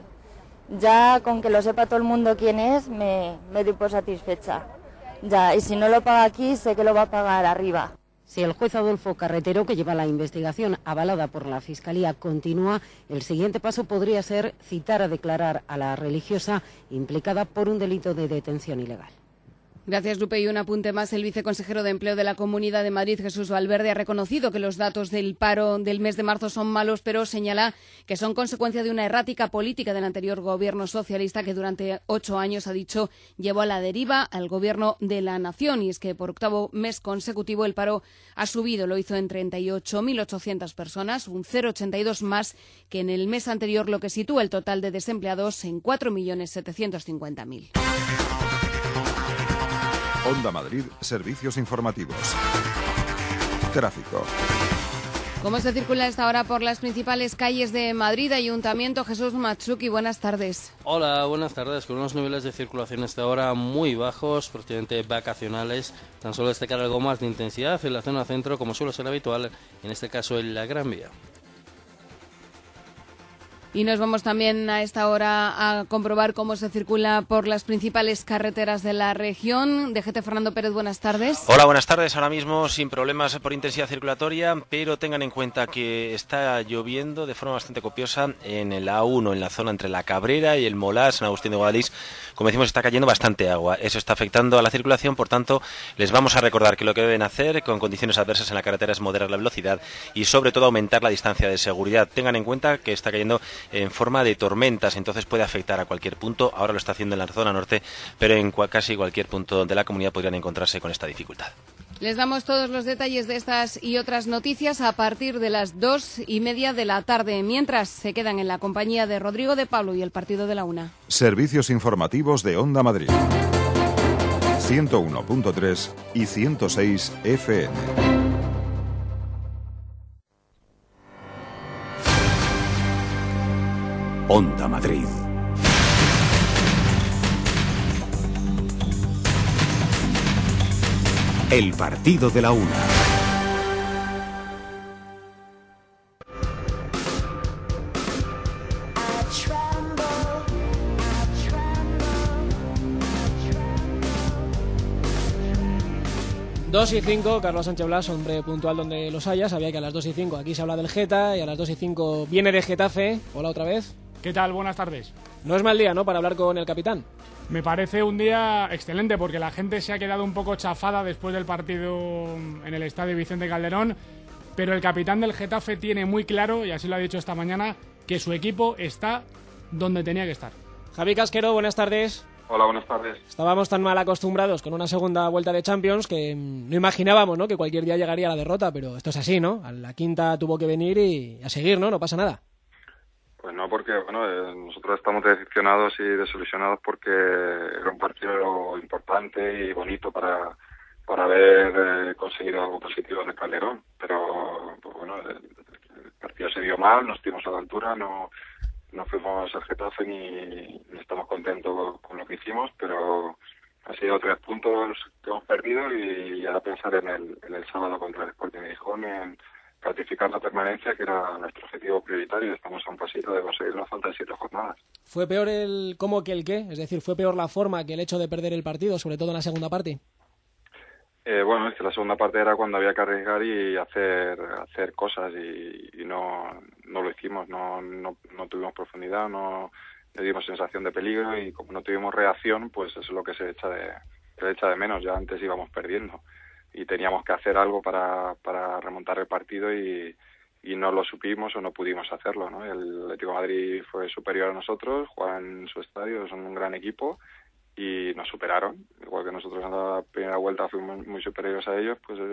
Ya con que lo sepa todo el mundo quién es, me doy por satisfecha. Ya, y si no lo paga aquí, sé que lo va a pagar arriba. Si el juez Adolfo Carretero, que lleva la investigación avalada por la Fiscalía, continúa, el siguiente paso podría ser citar a declarar a la religiosa implicada por un delito de detención ilegal. Gracias, Lupe. Y un apunte más. El viceconsejero de Empleo de la Comunidad de Madrid, Jesús Valverde, ha reconocido que los datos del paro del mes de marzo son malos, pero señala que son consecuencia de una errática política del anterior gobierno socialista que durante 8 años, ha dicho, llevó a la deriva al gobierno de la nación. Y es que por 8º mes consecutivo el paro ha subido. Lo hizo en 38.800 personas, un 0,82 más que en el mes anterior, lo que sitúa el total de desempleados en 4.750.000. Onda Madrid, servicios informativos. Tráfico. ¿Cómo se circula a esta hora por las principales calles de Madrid? Ayuntamiento, Jesús Matsuki, buenas tardes. Hola, buenas tardes. Con unos niveles de circulación a esta hora muy bajos, prácticamente vacacionales. Tan solo destacar algo más de intensidad en la zona centro, como suele ser habitual, en este caso en la Gran Vía. Y nos vamos también a esta hora a comprobar cómo se circula por las principales carreteras de la región. DGT Fernando Pérez, buenas tardes. Hola, buenas tardes. Ahora mismo sin problemas por intensidad circulatoria, pero tengan en cuenta que está lloviendo de forma bastante copiosa en el A1, en la zona entre La Cabrera y el Molar, San Agustín de Guadalix. Como decimos, está cayendo bastante agua. Eso está afectando a la circulación, por tanto, les vamos a recordar que lo que deben hacer con condiciones adversas en la carretera es moderar la velocidad y, sobre todo, aumentar la distancia de seguridad. Tengan en cuenta que está cayendo en forma de tormentas, entonces puede afectar a cualquier punto. Ahora lo está haciendo en la zona norte, pero en casi cualquier punto de la comunidad podrían encontrarse con esta dificultad. Les damos todos los detalles de estas y otras noticias a partir de las 2:30 de la tarde, mientras se quedan en la compañía de Rodrigo de Pablo y el partido de la una. Servicios informativos de Onda Madrid. 101.3 y 106 FM. Onda Madrid. El partido de la una. Dos y 5, Carlos Sánchez Blas, hombre puntual donde los haya. Sabía que a las 2 y 5 aquí se habla del Geta y a las 2 y 5 viene de Getafe. Hola otra vez. ¿Qué tal? Buenas tardes. No es mal día, ¿no?, para hablar con el capitán. Me parece un día excelente porque la gente se ha quedado un poco chafada después del partido en el estadio Vicente Calderón, pero el capitán del Getafe tiene muy claro, y así lo ha dicho esta mañana, que su equipo está donde tenía que estar. Javi Casquero, buenas tardes. Hola, buenas tardes. Estábamos tan mal acostumbrados con una segunda vuelta de Champions que no imaginábamos, ¿no?, que cualquier día llegaría la derrota, pero esto es así, ¿no? A la quinta tuvo que venir y a seguir, ¿no? No pasa nada. Pues no, porque nosotros estamos decepcionados y desilusionados porque era un partido importante y bonito para haber conseguido algo positivo en el Calderón. Pero pues el partido se dio mal, no estuvimos a la altura, no fuimos al Getafe ni estamos contentos con lo que hicimos, pero han sido 3 puntos que hemos perdido y ahora pensar en el sábado contra el Sporting de Gijón, en ratificar la permanencia, que era nuestro objetivo prioritario, y estamos a un pasito de conseguirlo a falta de 7 jornadas. ¿Fue peor el cómo que el qué? Es decir, ¿fue peor la forma que el hecho de perder el partido, sobre todo en la segunda parte? Es que la segunda parte era cuando había que arriesgar y hacer cosas y no lo hicimos, no tuvimos profundidad, no le dimos sensación de peligro y como no tuvimos reacción, pues eso es lo que se echa de menos. Ya antes íbamos perdiendo y teníamos que hacer algo para remontar el partido y no lo supimos o no pudimos hacerlo, ¿no? El Atlético de Madrid fue superior a nosotros, juegan en su estadio, son un gran equipo y nos superaron. Igual que nosotros en la primera vuelta fuimos muy superiores a ellos, pues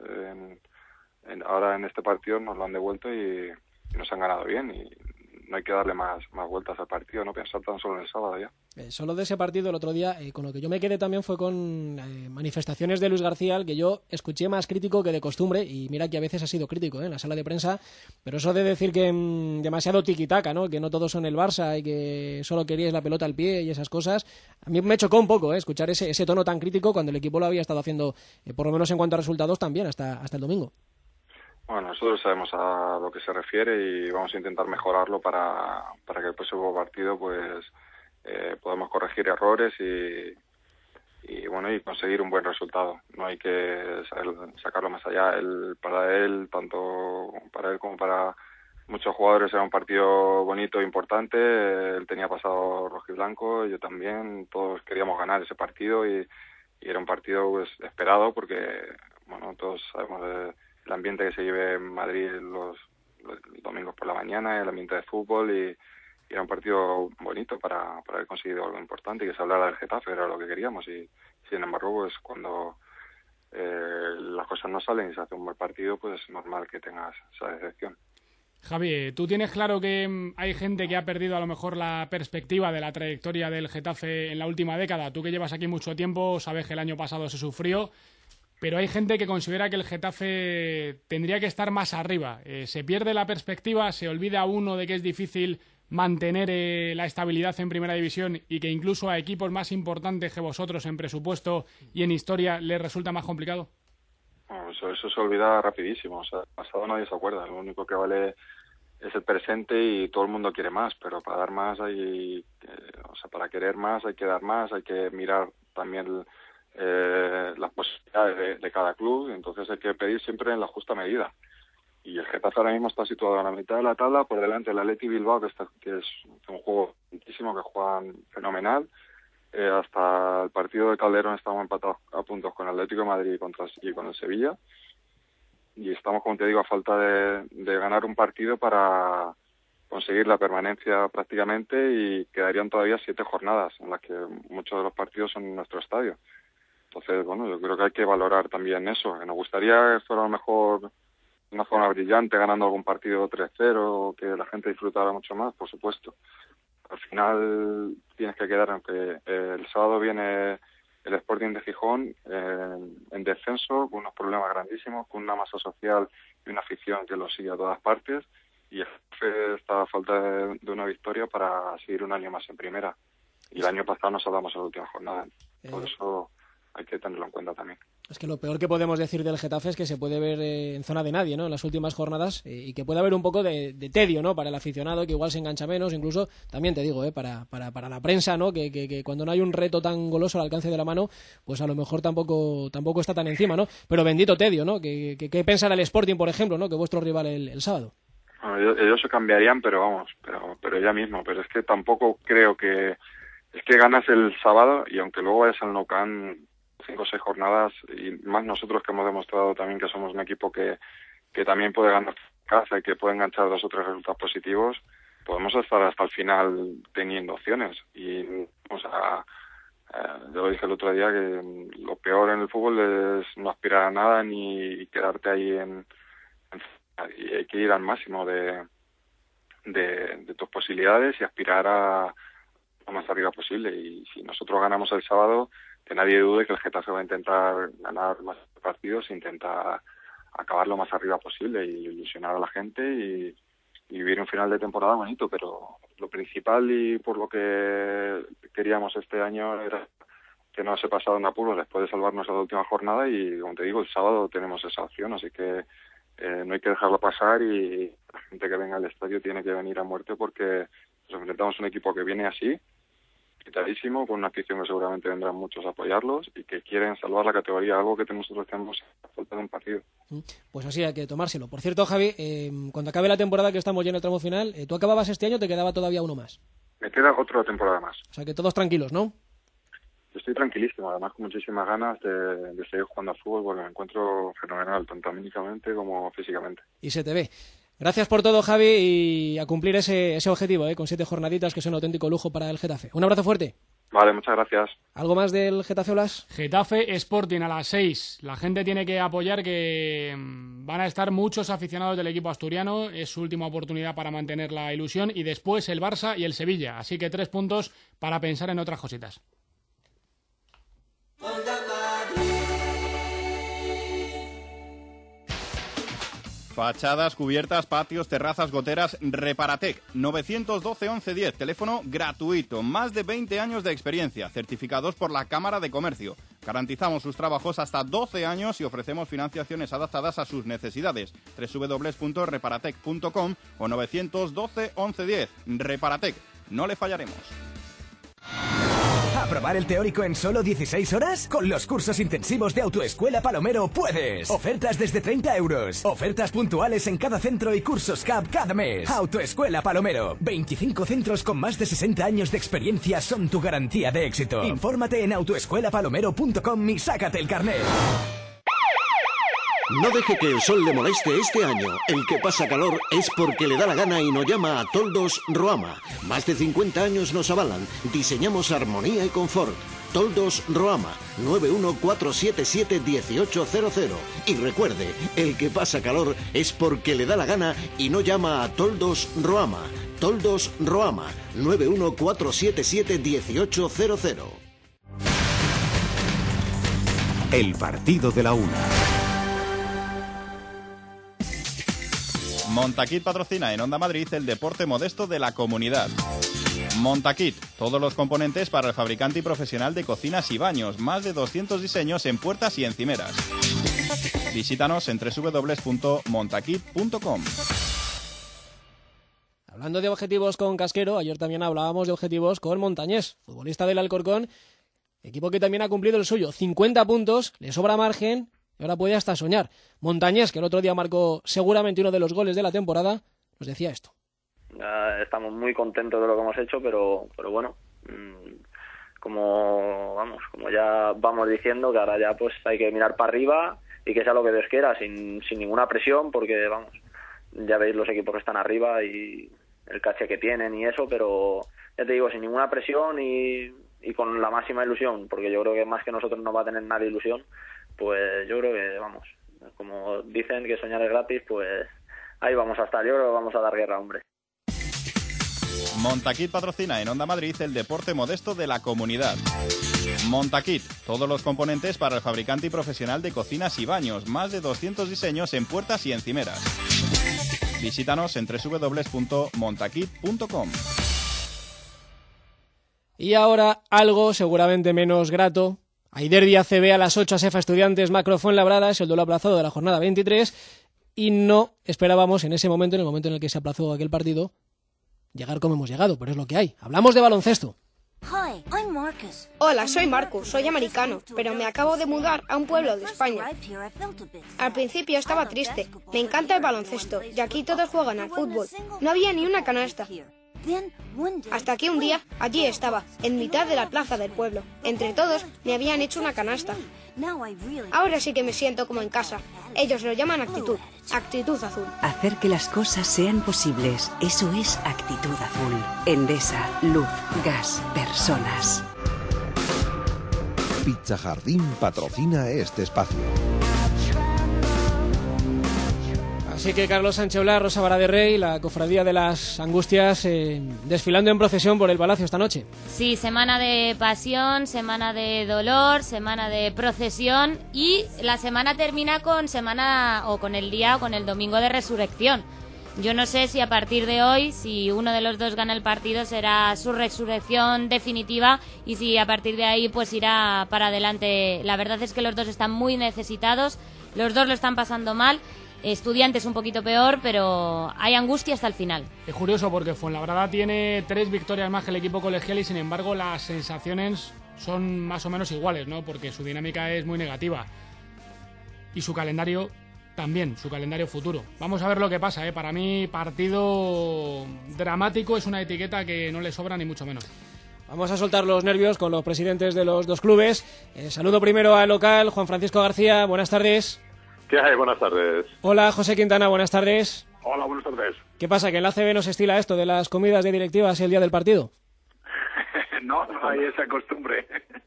ahora en este partido nos lo han devuelto y nos han ganado bien y no hay que darle más vueltas al partido, no pensar tan solo en el sábado ya. Solo de ese partido el otro día, con lo que yo me quedé también fue con manifestaciones de Luis García, al que yo escuché más crítico que de costumbre, y mira que a veces ha sido crítico en la sala de prensa, pero eso de decir que demasiado tiquitaca, ¿no?, que no todos son el Barça y que solo queríais la pelota al pie y esas cosas, a mí me chocó un poco escuchar ese tono tan crítico cuando el equipo lo había estado haciendo, por lo menos en cuanto a resultados, también hasta el domingo. Bueno, nosotros sabemos a lo que se refiere y vamos a intentar mejorarlo para que el próximo partido pues podamos corregir errores y conseguir un buen resultado. No hay que sacarlo más allá. Tanto para él como para muchos jugadores era un partido bonito e importante. Él tenía pasado rojiblanco, yo también. Todos queríamos ganar ese partido y era un partido pues esperado porque todos sabemos el ambiente que se vive en Madrid los domingos por la mañana, el ambiente de fútbol y era un partido bonito para haber conseguido algo importante y que se hablara del Getafe, era lo que queríamos y sin embargo pues cuando las cosas no salen y se hace un buen partido pues es normal que tengas esa decepción. Javi, ¿tú tienes claro que hay gente que ha perdido a lo mejor la perspectiva de la trayectoria del Getafe en la última década? Tú que llevas aquí mucho tiempo, sabes que el año pasado se sufrió, pero hay gente que considera que el Getafe tendría que estar más arriba. Se pierde la perspectiva, se olvida uno de que es difícil mantener la estabilidad en primera división y que incluso a equipos más importantes que vosotros en presupuesto y en historia les resulta más complicado. Eso se olvida rapidísimo. O sea, el pasado nadie se acuerda. Lo único que vale es el presente y todo el mundo quiere más, pero para dar más para querer más hay que dar más, hay que mirar también las posibilidades de cada club, entonces hay que pedir siempre en la justa medida. Y el Getafe ahora mismo está situado en la mitad de la tabla, por delante del Athletic Bilbao, que es un juego muchísimo, que juegan fenomenal. Hasta el partido de Calderón estamos empatados a puntos con el Atlético de Madrid y con el Sevilla. Y estamos, como te digo, a falta de ganar un partido para conseguir la permanencia prácticamente y quedarían todavía 7 jornadas en las que muchos de los partidos son en nuestro estadio. Entonces, bueno, yo creo que hay que valorar también eso. Nos gustaría que fuera a lo mejor de una forma brillante, ganando algún partido 3-0, que la gente disfrutara mucho más, por supuesto. Al final tienes que quedar, aunque el sábado viene el Sporting de Gijón en descenso, con unos problemas grandísimos, con una masa social y una afición que lo sigue a todas partes, y el jefe está a falta de una victoria para seguir un año más en primera. Y el año pasado nos salvamos en la última jornada. Por eso hay que tenerlo en cuenta también. Es que lo peor que podemos decir del Getafe es que se puede ver en zona de nadie, ¿no?, en las últimas jornadas, y que puede haber un poco de tedio, ¿no?, para el aficionado, que igual se engancha menos, incluso, también te digo, para la prensa, ¿no?, que cuando no hay un reto tan goloso al alcance de la mano, pues a lo mejor tampoco está tan encima, ¿no? Pero bendito tedio, ¿no? ¿Qué pensará el Sporting, por ejemplo, ¿no?, que vuestro rival el sábado? Bueno, ellos se cambiarían, pero ya mismo. Pero es que tampoco creo que... Es que ganas el sábado y aunque luego vayas al Nou Camp 5 o 6 jornadas, y más nosotros que hemos demostrado también que somos un equipo que también puede ganar en casa y que puede enganchar 2 o 3 resultados positivos, podemos estar hasta el final teniendo opciones. Y yo lo dije el otro día, que lo peor en el fútbol es no aspirar a nada ni quedarte ahí y hay que ir al máximo de tus posibilidades y aspirar a lo más arriba posible. Y si nosotros ganamos el sábado, que nadie dude que el Getafe va a intentar ganar más partidos, intentar acabar lo más arriba posible y ilusionar a la gente y vivir un final de temporada bonito. Pero lo principal y por lo que queríamos este año era que no se pasara en apuros después de salvarnos a la última jornada, y como te digo, el sábado tenemos esa opción, así que no hay que dejarlo pasar, y la gente que venga al estadio tiene que venir a muerte, porque nos enfrentamos a un equipo que viene así, quitadísimo, con una afición que seguramente vendrán muchos a apoyarlos y que quieren salvar la categoría, algo que nosotros tenemos a falta de un partido. Pues así hay que tomárselo. Por cierto, Javi, cuando acabe la temporada, que estamos ya en el tramo final, ¿tú acababas este año o te quedaba todavía uno más? Me queda otra temporada más. O sea que todos tranquilos, ¿no? Estoy tranquilísimo, además con muchísimas ganas de seguir jugando al fútbol, porque me encuentro fenomenal, tanto anímicamente como físicamente. Y se te ve. Gracias por todo, Javi, y a cumplir ese objetivo, con 7 jornaditas, que es un auténtico lujo para el Getafe. Un abrazo fuerte. Vale, muchas gracias. ¿Algo más del Getafe, Blas? Getafe Sporting a las 6. La gente tiene que apoyar, que van a estar muchos aficionados del equipo asturiano. Es su última oportunidad para mantener la ilusión. Y después el Barça y el Sevilla. Así que 3 puntos para pensar en otras cositas. Fachadas, cubiertas, patios, terrazas, goteras, Reparatec. 912 1110, teléfono gratuito. Más de 20 años de experiencia, certificados por la Cámara de Comercio. Garantizamos sus trabajos hasta 12 años y ofrecemos financiaciones adaptadas a sus necesidades. www.reparatec.com o 912 1110. Reparatec, no le fallaremos. ¿Aprobar el teórico en solo 16 horas? Con los cursos intensivos de Autoescuela Palomero puedes. Ofertas desde 30 euros. Ofertas puntuales en cada centro y cursos CAP cada mes. Autoescuela Palomero. 25 centros con más de 60 años de experiencia son tu garantía de éxito. Infórmate en autoescuelapalomero.com y sácate el carnet. No deje que el sol le moleste este año. El que pasa calor es porque le da la gana y nos llama a Toldos Roama. Más de 50 años nos avalan. Diseñamos armonía y confort. Toldos Roama, 914771800. Y recuerde, el que pasa calor es porque le da la gana y no llama a Toldos Roama. Toldos Roama, 914771800. El partido de la una. Montaquit patrocina en Onda Madrid el deporte modesto de la comunidad. Montaquit, todos los componentes para el fabricante y profesional de cocinas y baños, más de 200 diseños en puertas y encimeras. Visítanos en www.montaquit.com. Hablando de objetivos con Casquero, ayer también hablábamos de objetivos con Montañés, futbolista del Alcorcón, equipo que también ha cumplido el suyo, 50 puntos, le sobra margen y ahora puede hasta soñar. Montañés, que el otro día marcó seguramente uno de los goles de la temporada, nos decía esto. Estamos muy contentos de lo que hemos hecho, pero bueno, como ya vamos diciendo, que ahora ya pues hay que mirar para arriba y que sea lo que Dios quiera, sin ninguna presión, porque ya veis los equipos que están arriba y el caché que tienen y eso, pero ya te digo, sin ninguna presión y con la máxima ilusión, porque yo creo que más que nosotros no va a tener nadie ilusión, pues yo creo que, vamos, como dicen que soñar es gratis, pues ahí vamos a estar. Yo creo que vamos a dar guerra, hombre. Montaquit patrocina en Onda Madrid el deporte modesto de la comunidad. Montaquit, todos los componentes para el fabricante y profesional de cocinas y baños, más de 200 diseños en puertas y encimeras. Visítanos en www.montaquit.com. Y ahora algo seguramente menos grato. Hay derbi ACB a las 8, Asefa Estudiantes, Macro Fuenlabrada, es el duelo aplazado de la jornada 23, y no esperábamos en ese momento, en el momento en el que se aplazó aquel partido, llegar como hemos llegado, pero es lo que hay. Hablamos de baloncesto. Hola, soy Marcus, soy americano, pero me acabo de mudar a un pueblo de España. Al principio estaba triste. Me encanta el baloncesto y aquí todos juegan al fútbol. No había ni una canasta. Hasta que un día, allí estaba, en mitad de la plaza del pueblo. Entre todos me habían hecho una canasta. Ahora sí que me siento como en casa. Ellos lo llaman actitud. Actitud azul. Hacer que las cosas sean posibles. Eso es actitud azul. Endesa, luz, gas, personas. Pizza Jardín patrocina este espacio. Así que Carlos Sánchez Blas, Rosa Vara de Rey, la cofradía de las Angustias, desfilando en procesión por el Palacio esta noche. Sí, semana de pasión, semana de dolor, semana de procesión, y la semana termina con el día o con el domingo de resurrección. Yo no sé si a partir de hoy, si uno de los dos gana el partido, será su resurrección definitiva, y si a partir de ahí pues irá para adelante. La verdad es que los dos están muy necesitados, los dos lo están pasando mal. Estudiantes un poquito peor, pero hay angustia hasta el final. Es curioso porque Fuenlabrada tiene 3 victorias más que el equipo colegial y sin embargo las sensaciones son más o menos iguales, ¿no? Porque su dinámica es muy negativa y su calendario también, su calendario futuro. Vamos a ver lo que pasa, ¿eh? Para mí partido dramático es una etiqueta que no le sobra ni mucho menos. Vamos a soltar los nervios con los presidentes de los dos clubes. Saludo primero al local, Juan Francisco García, buenas tardes. ¿Qué hay? Buenas tardes. Hola, José Quintana, buenas tardes. Hola, buenas tardes. ¿Qué pasa, que en la ACB no se estila esto de las comidas de directivas el día del partido? No hay esa costumbre.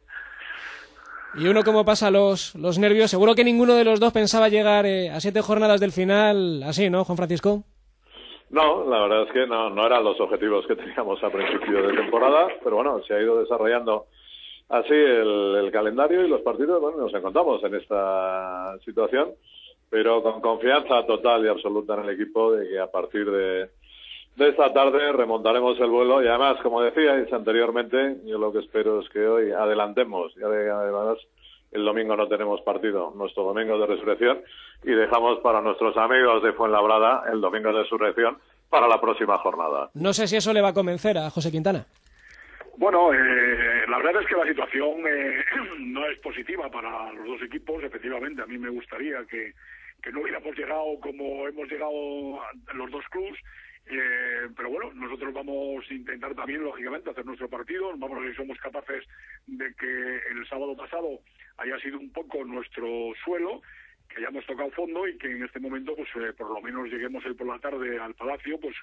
¿Y uno cómo pasa los nervios? Seguro que ninguno de los dos pensaba llegar a 7 jornadas del final así, ¿no, Juan Francisco? No, la verdad es que no eran los objetivos que teníamos a principio de temporada, pero bueno, se ha ido desarrollando así el calendario y los partidos. Bueno, nos encontramos en esta situación, pero con confianza total y absoluta en el equipo de que a partir de esta tarde remontaremos el vuelo. Y además, como decíais anteriormente, yo lo que espero es que hoy adelantemos. Ya además, el domingo no tenemos partido, nuestro domingo de resurrección, y dejamos para nuestros amigos de Fuenlabrada el domingo de resurrección para la próxima jornada. No sé si eso le va a convencer a José Quintana. Bueno, la verdad es que la situación no es positiva para los dos equipos. Efectivamente, a mí me gustaría que no hubiéramos llegado como hemos llegado los dos clubes, pero bueno, nosotros vamos a intentar también, lógicamente, hacer nuestro partido. Vamos a ver si somos capaces de que el sábado pasado haya sido un poco nuestro suelo, que hayamos tocado fondo y que en este momento pues por lo menos lleguemos hoy por la tarde al Palacio pues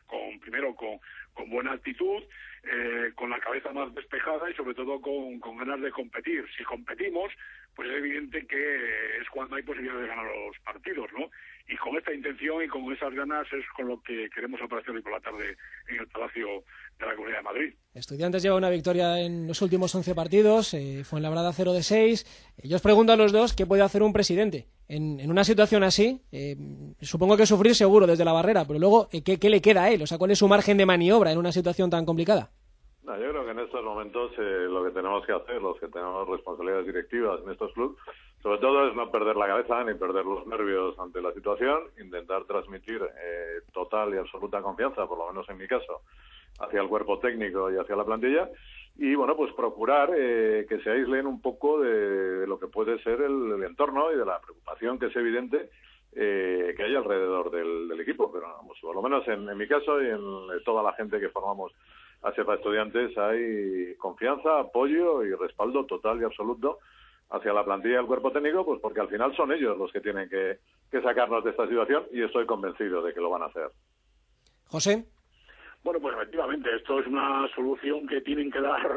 con buena actitud, con la cabeza más despejada y sobre todo con ganas de competir. Si competimos, pues es evidente que es cuando hay posibilidad de ganar los partidos, ¿no? Y con esta intención y con esas ganas es con lo que queremos aparecer hoy por la tarde en el Palacio de la Comunidad de Madrid. Estudiantes lleva una victoria en los últimos 11 partidos, Fuenlabrada 0 de 6. Yo os pregunto a los dos qué puede hacer un presidente en una situación así. Supongo que sufrir seguro desde la barrera, pero luego, ¿qué le queda a él? O sea, ¿cuál es su margen de maniobra en una situación tan complicada? No, yo creo que en estos momentos lo que tenemos que hacer, los que tenemos responsabilidades directivas en estos clubes, sobre todo es no perder la cabeza ni perder los nervios ante la situación, intentar transmitir total y absoluta confianza, por lo menos en mi caso, hacia el cuerpo técnico y hacia la plantilla, y bueno, pues procurar que se aíslen un poco de lo que puede ser el entorno y de la preocupación que es evidente que hay alrededor del equipo, pero vamos, por lo menos en mi caso y en toda la gente que formamos Asefa Estudiantes hay confianza, apoyo y respaldo total y absoluto hacia la plantilla y el cuerpo técnico, pues porque al final son ellos los que tienen que sacarnos de esta situación y estoy convencido de que lo van a hacer. José. Bueno, pues efectivamente, esto es una solución que tienen que dar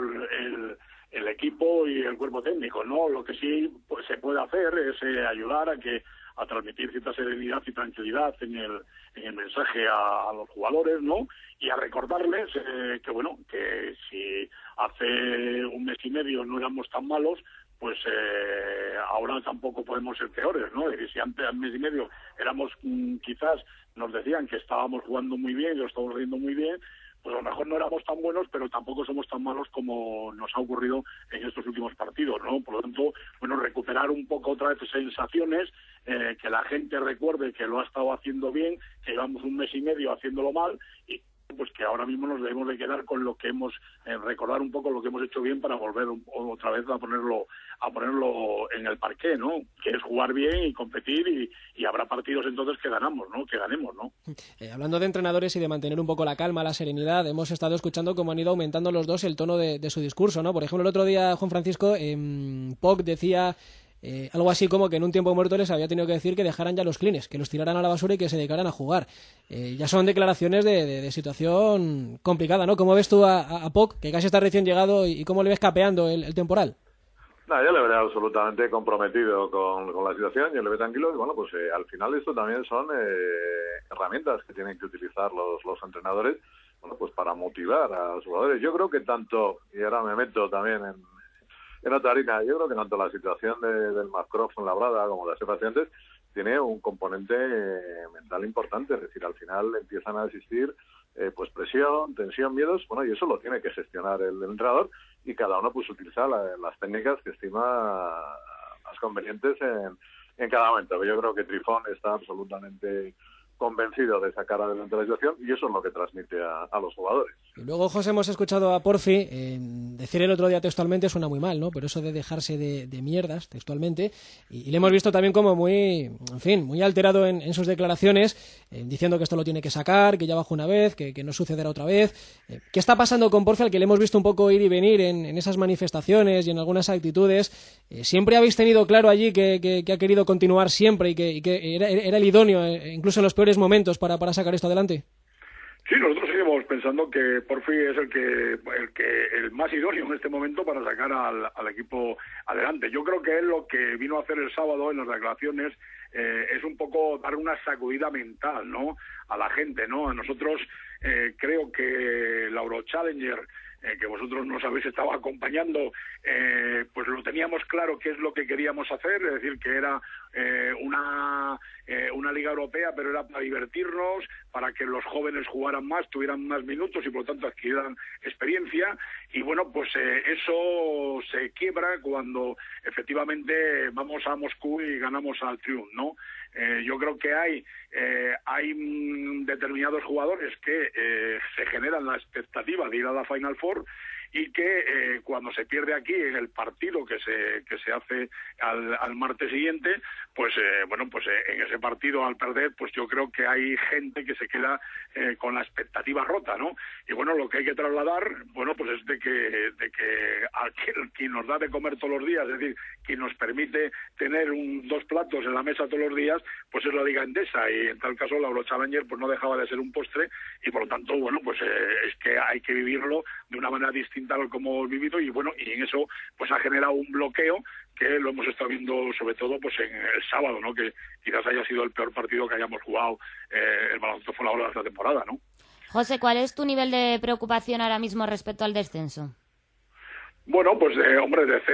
el equipo y el cuerpo técnico, ¿no? Lo que sí pues, se puede hacer es ayudar a transmitir cierta serenidad y tranquilidad en el mensaje a los jugadores, ¿no? Y a recordarles que si hace un mes y medio no éramos tan malos, pues ahora tampoco podemos ser peores, ¿no? Es decir, si antes, al mes y medio, éramos quizás, nos decían que estábamos jugando muy bien, que lo estábamos haciendo muy bien, pues a lo mejor no éramos tan buenos, pero tampoco somos tan malos como nos ha ocurrido en estos últimos partidos, ¿no? Por lo tanto, bueno, recuperar un poco otra vez sensaciones, que la gente recuerde que lo ha estado haciendo bien, que llevamos un mes y medio haciéndolo mal y pues que ahora mismo nos debemos de quedar con lo que hemos, recordar un poco lo que hemos hecho bien para volver otra vez a ponerlo en el parqué, ¿no? Que es jugar bien y competir y habrá partidos entonces que ganemos, ¿no? Hablando de entrenadores y de mantener un poco la calma, la serenidad, hemos estado escuchando cómo han ido aumentando los dos el tono de su discurso, ¿no? Por ejemplo, el otro día Juan Francisco Poc decía algo así como que en un tiempo muerto les había tenido que decir que dejaran ya los clines, que los tiraran a la basura y que se dedicaran a jugar. Ya son declaraciones de situación complicada, ¿no? ¿Cómo ves tú a Poc, que casi está recién llegado, y cómo le ves capeando el temporal? No, yo le veré absolutamente comprometido con la situación, yo le veo tranquilo y bueno, pues al final esto también son herramientas que tienen que utilizar los entrenadores, bueno, pues para motivar a los jugadores. Yo creo que tanto, y ahora me meto también en otra harina, yo creo que tanto la situación del Mascroft en Labrada como las pacientes tiene un componente mental importante, es decir, al final empiezan a existir pues presión, tensión, miedos, bueno, y eso lo tiene que gestionar el entrenador y cada uno pues utiliza las técnicas que estima más convenientes en cada momento. Pero yo creo que Trifón está absolutamente convencido de sacar adelante la situación y eso es lo que transmite a los jugadores. Y luego, José, hemos escuchado a Porfi decir el otro día textualmente, suena muy mal, ¿no? Pero eso de dejarse de mierdas, textualmente, y le hemos visto también como muy alterado en sus declaraciones, diciendo que esto lo tiene que sacar, que ya bajó una vez, que no sucederá otra vez. ¿Qué está pasando con Porfi, al que le hemos visto un poco ir y venir en esas manifestaciones y en algunas actitudes? ¿Siempre habéis tenido claro allí que ha querido continuar siempre y que era el idóneo, incluso en los peores momentos, para sacar esto adelante? Sí, nosotros seguimos pensando que Porfi es el más idóneo en este momento para sacar al equipo adelante. Yo creo que él lo que vino a hacer el sábado en las declaraciones es un poco dar una sacudida mental, ¿no?, a la gente, ¿no? A nosotros creo que la Eurochallenger, que vosotros nos habéis estado acompañando, pues lo teníamos claro qué es lo que queríamos hacer, es decir, que era una liga europea, pero era para divertirnos, para que los jóvenes jugaran más, tuvieran más minutos y por lo tanto adquirieran experiencia. Y bueno, pues eso se quiebra cuando efectivamente vamos a Moscú y ganamos al Triumph, ¿no? Yo creo que hay determinados jugadores que se generan la expectativa de ir a la Final Four y que cuando se pierde aquí en el partido que se hace al martes siguiente, pues en ese partido al perder, pues yo creo que hay gente que se queda con la expectativa rota, ¿no? Y bueno, lo que hay que trasladar, bueno, pues es de que quien nos da de comer todos los días, es decir, quien nos permite tener dos platos en la mesa todos los días, pues es la Liga Endesa, y en tal caso la Eurochallenger pues no dejaba de ser un postre, y por lo tanto, bueno, pues es que hay que vivirlo de una manera distinta a lo que hemos vivido, y bueno, y en eso pues ha generado un bloqueo que lo hemos estado viendo sobre todo pues en el sábado, ¿no?, que quizás haya sido el peor partido que hayamos jugado el baloncesto Fuenlabrada de esta temporada, ¿no? José, ¿cuál es tu nivel de preocupación ahora mismo respecto al descenso? Bueno, pues hombre, de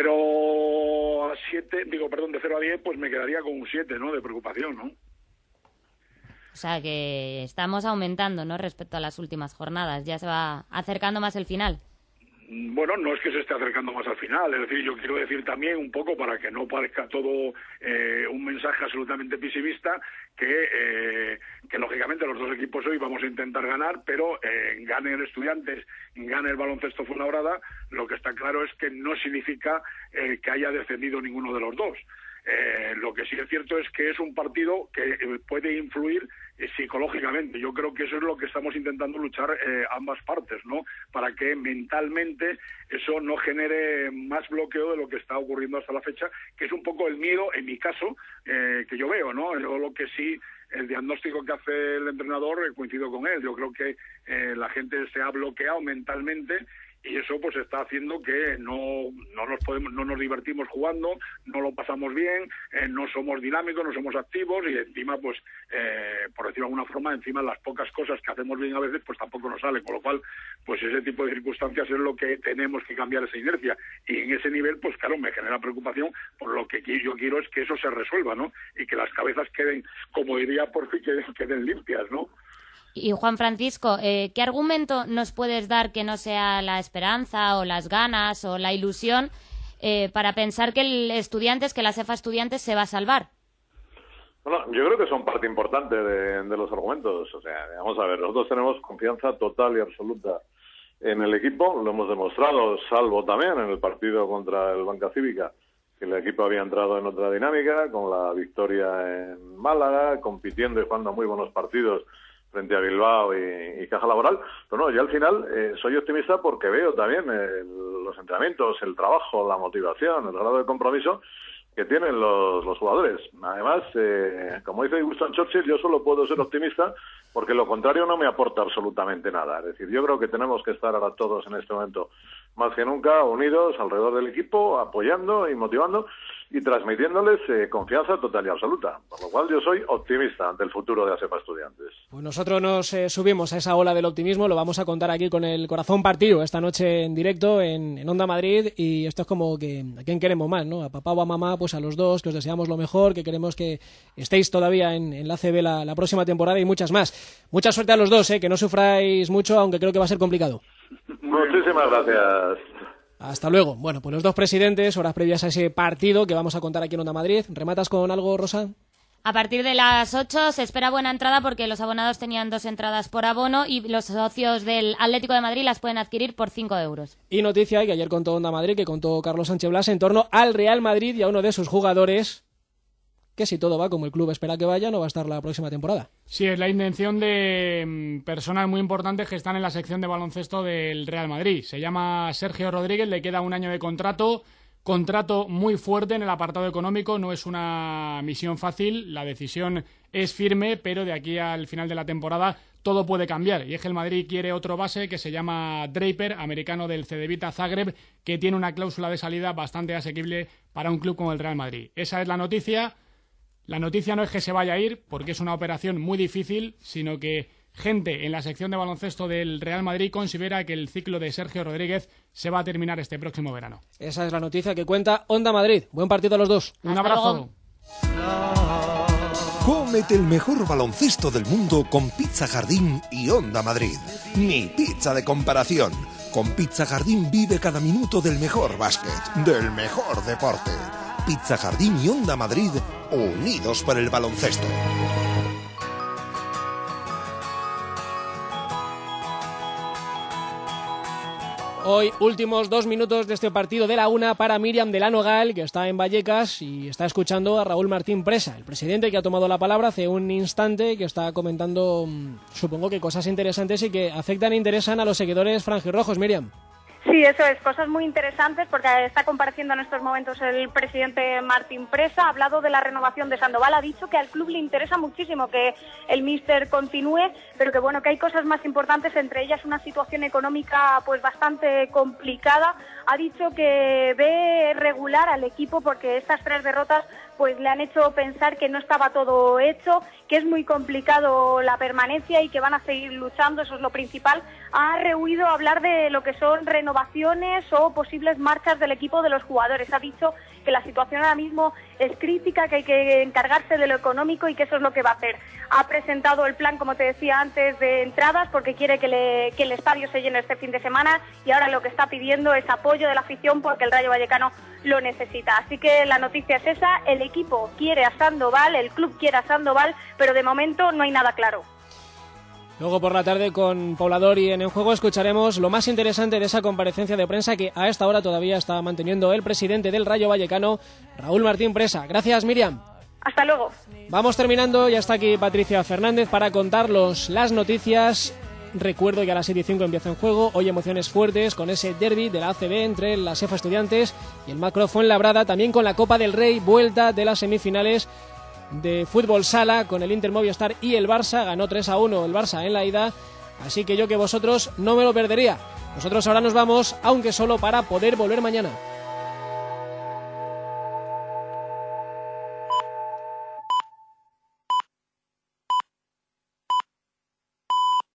0 a 10, pues me quedaría con un 7, ¿no?, de preocupación, ¿no? O sea, que estamos aumentando, ¿no?, respecto a las últimas jornadas. Ya se va acercando más el final. Bueno, no es que se esté acercando más al final, es decir, yo quiero decir también un poco, para que no parezca todo un mensaje absolutamente pesimista, que lógicamente los dos equipos hoy vamos a intentar ganar, pero gane el Estudiantes, gane el baloncesto Fuenlabrada, lo que está claro es que no significa que haya descendido ninguno de los dos. Lo que sí es cierto es que es un partido que puede influir psicológicamente. Yo creo que eso es lo que estamos intentando luchar ambas partes, ¿no?, para que mentalmente eso no genere más bloqueo de lo que está ocurriendo hasta la fecha, que es un poco el miedo, en mi caso, que yo veo, ¿no? Yo lo que sí el diagnóstico que hace el entrenador coincido con él. Yo creo que la gente se ha bloqueado mentalmente y eso pues está haciendo que no nos divertimos jugando, no lo pasamos bien, no somos dinámicos, no somos activos y encima pues por decirlo de alguna forma, encima las pocas cosas que hacemos bien a veces pues tampoco nos salen, con lo cual pues ese tipo de circunstancias es lo que tenemos que cambiar, esa inercia, y en ese nivel pues claro me genera preocupación, por lo que yo quiero es que eso se resuelva, ¿no? Y que las cabezas queden, como diría, por fin queden limpias, ¿no? Y Juan Francisco, ¿qué argumento nos puedes dar que no sea la esperanza o las ganas o la ilusión para pensar que la CEFA Estudiantes se va a salvar? Bueno, yo creo que son parte importante de los argumentos. O sea, vamos a ver, nosotros tenemos confianza total y absoluta en el equipo, lo hemos demostrado, salvo también en el partido contra el Banca Cívica, que el equipo había entrado en otra dinámica, con la victoria en Málaga, compitiendo y jugando muy buenos partidos frente a Bilbao y Caja Laboral. Pero no, yo al final soy optimista porque veo también los entrenamientos, el trabajo, la motivación, el grado de compromiso que tienen los jugadores. Además, como dice Winston Churchill, yo solo puedo ser optimista porque lo contrario no me aporta absolutamente nada. Es decir, yo creo que tenemos que estar ahora todos en este momento más que nunca unidos alrededor del equipo, apoyando y motivando y transmitiéndoles confianza total y absoluta. Por lo cual yo soy optimista ante el futuro de la CEFA Estudiantes. Pues nosotros nos subimos a esa ola del optimismo, lo vamos a contar aquí con el corazón partido esta noche en directo en Onda Madrid, y esto es como que ¿a quién queremos más, no? A papá o a mamá, pues a los dos, que os deseamos lo mejor, que queremos que estéis todavía en la ACB la próxima temporada y muchas más. Mucha suerte a los dos, que no sufráis mucho, aunque creo que va a ser complicado. Muchísimas gracias. Hasta luego. Bueno, pues los dos presidentes, horas previas a ese partido que vamos a contar aquí en Onda Madrid. ¿Rematas con algo, Rosa? A partir de las 8 se espera buena entrada porque los abonados tenían 2 entradas por abono y los socios del Atlético de Madrid las pueden adquirir por 5 euros. Y noticia que ayer contó Onda Madrid, que contó Carlos Sánchez Blas en torno al Real Madrid y a uno de sus jugadores, que si todo va como el club espera que vaya, no va a estar la próxima temporada. Sí, es la intención de personas muy importantes que están en la sección de baloncesto del Real Madrid. Se llama Sergio Rodríguez, le queda 1 año de contrato muy fuerte en el apartado económico, no es una misión fácil, la decisión es firme, pero de aquí al final de la temporada todo puede cambiar. Y es que el Madrid quiere otro base que se llama Draper, americano del Cedevita Zagreb, que tiene una cláusula de salida bastante asequible para un club como el Real Madrid. Esa es la noticia. La noticia no es que se vaya a ir, porque es una operación muy difícil, sino que gente en la sección de baloncesto del Real Madrid considera que el ciclo de Sergio Rodríguez se va a terminar este próximo verano. Esa es la noticia que cuenta Onda Madrid. Buen partido a los dos. Un abrazo. Cómete el mejor baloncesto del mundo con Pizza Jardín y Onda Madrid. Ni pizza de comparación. Con Pizza Jardín vive cada minuto del mejor básquet, del mejor deporte. Pizza Jardín y Onda Madrid, unidos por el baloncesto. Hoy, últimos 2 minutos de este partido de la 1 para Míriam de la Nogal, que está en Vallecas y está escuchando a Raúl Martín Presa, el presidente que ha tomado la palabra hace un instante, que está comentando, supongo que cosas interesantes y que afectan e interesan a los seguidores franjirrojos. Míriam. Sí, eso es, cosas muy interesantes porque está compareciendo en estos momentos el presidente Martín Presa, ha hablado de la renovación de Sandoval, ha dicho que al club le interesa muchísimo que el míster continúe, pero que bueno, que hay cosas más importantes, entre ellas una situación económica pues bastante complicada. Ha dicho que ve regular al equipo porque estas 3 derrotas pues le han hecho pensar que no estaba todo hecho, que es muy complicado la permanencia y que van a seguir luchando, eso es lo principal. Ha rehuido hablar de lo que son renovaciones o posibles marchas del equipo de los jugadores. Ha dicho que la situación ahora mismo es crítica, que hay que encargarse de lo económico y que eso es lo que va a hacer. Ha presentado el plan, como te decía antes, de entradas porque quiere que el estadio se llene este fin de semana y ahora lo que está pidiendo es apoyo de la afición porque el Rayo Vallecano lo necesita. Así que la noticia es esa, el equipo quiere a Sandoval, el club quiere a Sandoval, pero de momento no hay nada claro. Luego por la tarde con Poblador y en El Juego escucharemos lo más interesante de esa comparecencia de prensa que a esta hora todavía está manteniendo el presidente del Rayo Vallecano, Raúl Martín Presa. Gracias, Míriam. Hasta luego. Vamos terminando, ya está aquí Patricia Fernández para contarlos las noticias. Recuerdo que a las 7:05 empieza En Juego. Hoy emociones fuertes con ese derbi de la ACB entre la CEFA Estudiantes y el Macro Fuenlabrada, también con la Copa del Rey, vuelta de las semifinales de fútbol sala con el Inter Movistar y el Barça. Ganó 3-1 el Barça en la ida, así que yo que vosotros no me lo perdería. Nosotros ahora nos vamos, aunque solo para poder volver mañana.